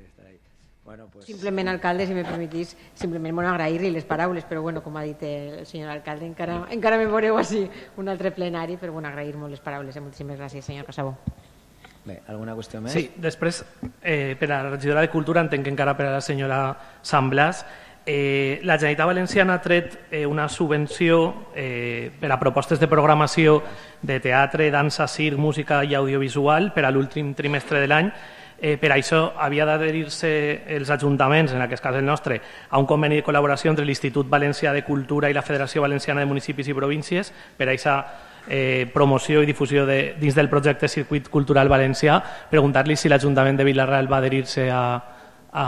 Bueno, pues... Simplement, alcalde, si me permetís, simplement bueno, agrair-li les paraules, però bueno, com ha dit el senyor alcalde, encara, encara me veureu així un altre plenari, però bueno, agrair molt les paraules. Eh? Moltíssimes gràcies, senyor Casabó. Bé, alguna qüestió més? Sí, després, eh, per a la regidora de Cultura, entenc que encara per a la senyora Sant Blas, eh, la Generalitat Valenciana ha tret eh, una subvenció eh, per a propostes de programació de teatre, dansa, circ, música i audiovisual per a l'últim trimestre de l'any. Eh, per això havia d'adherir-se els ajuntaments, en aquest cas el nostre, a un conveni de col·laboració entre l'Institut Valencià de Cultura i la Federació Valenciana de Municipis i Províncies per a aquesta eh, promoció i difusió de, dins del projecte Circuit Cultural Valencià. Preguntar-li si l'Ajuntament de Vila-real va adherir-se a, a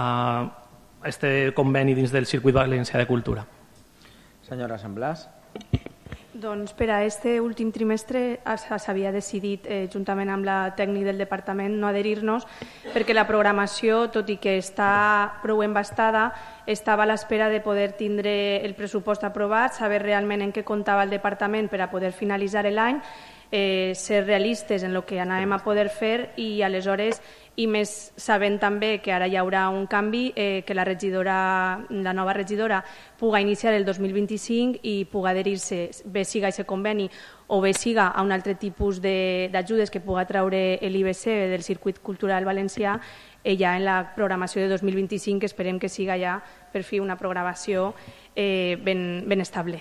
este conveni dins del Circuit Valencià de Cultura. Senyora Sant Blas. Doncs per a aquest últim trimestre s'havia decidit, eh, juntament amb la tècnic del departament, no adherir-nos perquè la programació, tot i que està prou embastada, estava a l'espera de poder tindre el pressupost aprovat, saber realment en què comptava el departament per a poder finalitzar l'any, eh, ser realistes en el que anàvem a poder fer i aleshores, i més sabent també que ara hi haurà un canvi, eh, que la regidora, la nova regidora puga iniciar el dos mil vint-i-cinc i puga adherir-se, bé siga aquest conveni o bé siga a un altre tipus d'ajudes que puga traure l'I B C del Circuit Cultural Valencià, eh, ja en la programació de dos mil vint-i-cinc, que esperem que siga ja per fi una programació eh, ben, ben estable.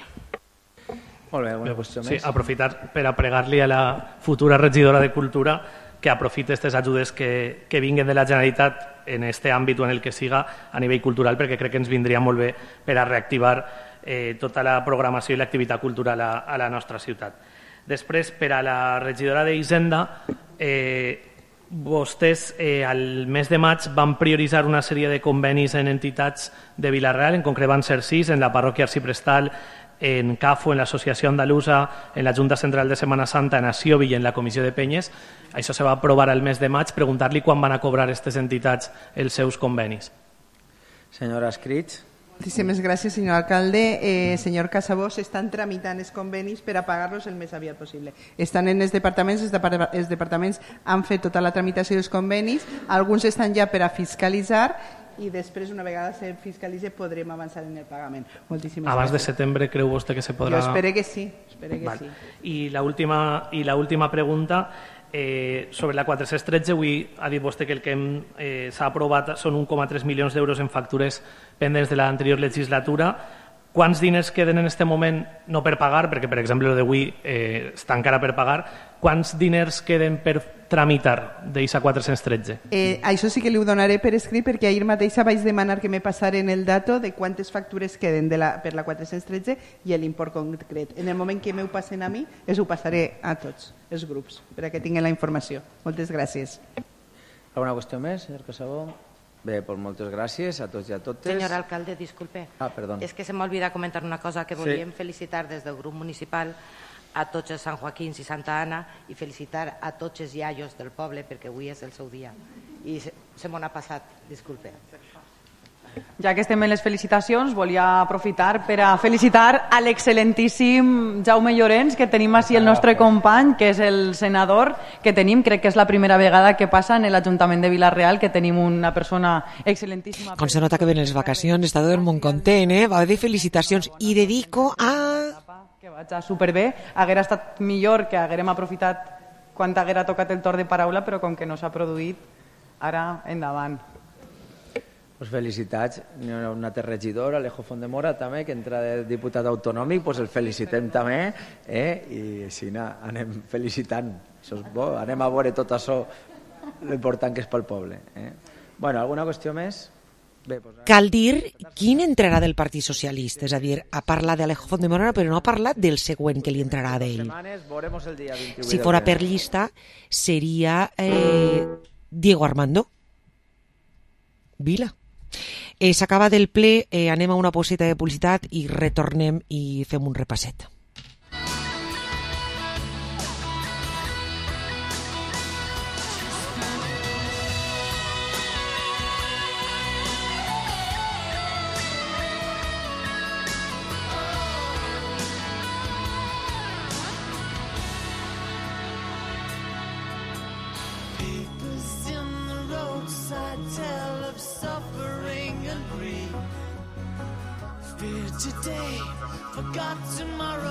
Molt bé, alguna qüestió sí, més? aprofitar per a pregar-li a la futura regidora de Cultura que aprofite aquestes ajudes que, que vinguen de la Generalitat en aquest àmbit o en el que siga a nivell cultural, perquè crec que ens vindria molt bé per a reactivar eh, tota la programació i l'activitat cultural a, a la nostra ciutat. Després, per a la regidora d'Hisenda, eh, vostès eh, al mes de maig van prioritzar una sèrie de convenis en entitats de Vila-real, en concret van ser sis, en la parròquia Arciprestal, en CAFO, en l'Associació Andalusa, en la Junta Central de Setmana Santa, en Asiobi i en la Comissió de Penyes. Això se va aprovar al mes de maig. Preguntar-li quan van a cobrar aquestes entitats els seus convenis. Senyora Escrits. Moltíssimes gràcies, senyor alcalde. Eh, senyor Casabó, s'estan tramitant els convenis per a pagar-los el més aviat possible. Estan en els departaments, els, depart els departaments han fet tota la tramitació dels convenis, alguns estan ja per a fiscalitzar i després, una vegada se fiscalitzi, podrem avançar en el pagament. Moltíssimes Abans gràcies. de setembre creu vostè que se podrà... Jo espero que sí. Espero que Val. sí. I l'última i l'última pregunta, eh, sobre la quatre-cents tretze, avui ha dit vostè que el que eh, s'ha aprovat són un coma tres milions d'euros en factures pendents de l'anterior legislatura. quants diners queden en aquest moment no per pagar, perquè per exemple el d'avui eh, està encara per pagar, quants diners queden per tramitar d'I S A quatre-cents tretze? Eh, això sí que li ho donaré per escrit perquè ahir mateix vaig demanar que me passaren el dato de quantes factures queden de la, per la quatre-cents tretze i l'import concret. En el moment que m'ho passen a mi, es ho passaré a tots els grups perquè tinguin la informació. Moltes gràcies. Alguna qüestió més, senyor Casabó? Bé, pues moltes gràcies a tots i a totes. Señor alcalde, disculpe. Ah, perdón. Es que se me olvida comentar una cosa, que volvíem sí. felicitar des del grup municipal a tots els Sant Joaquins i Santa Anna i felicitar a tots els iaios del poble perquè avui és el seu dia. I se, se m'ho ha passat, disculpe. Ja que estem en les felicitacions, volia aprofitar per a felicitar a l'excel·lentíssim Jaume Llorenç, que tenim així el nostre company, que és el senador que tenim. Crec que és la primera vegada que passa en l'Ajuntament de Vila-real que tenim una persona excel·lentíssima. Com se nota que ven les vacacions, està tot el món content, eh? Va dir felicitacions i dedico a... Que vaig a superbé. Haguera estat millor que haguérem aprofitat quan haguera tocat el torn de paraula, però com que no s'ha produït, ara endavant. Pues felicitats, un altre regidor, Alejo Fondemora, també, que entra de diputat autonòmic, pues el felicitem també, eh? I així anem felicitant. Això és bo, anem a veure tot això, l'important que és pel poble. Eh? Bueno, alguna qüestió més? Bé, pues... Cal dir quin entrarà del Partit Socialista, és a dir, ha parlat d'Alejo Fondemora, però no ha parlat del següent que li entrarà d'ell. Si fora per llista, seria eh, Diego Armando Vila. Eh, S'acaba del ple, eh, anem a una pauseta de publicitat i retornem i fem un repasset. Today, forgot tomorrow.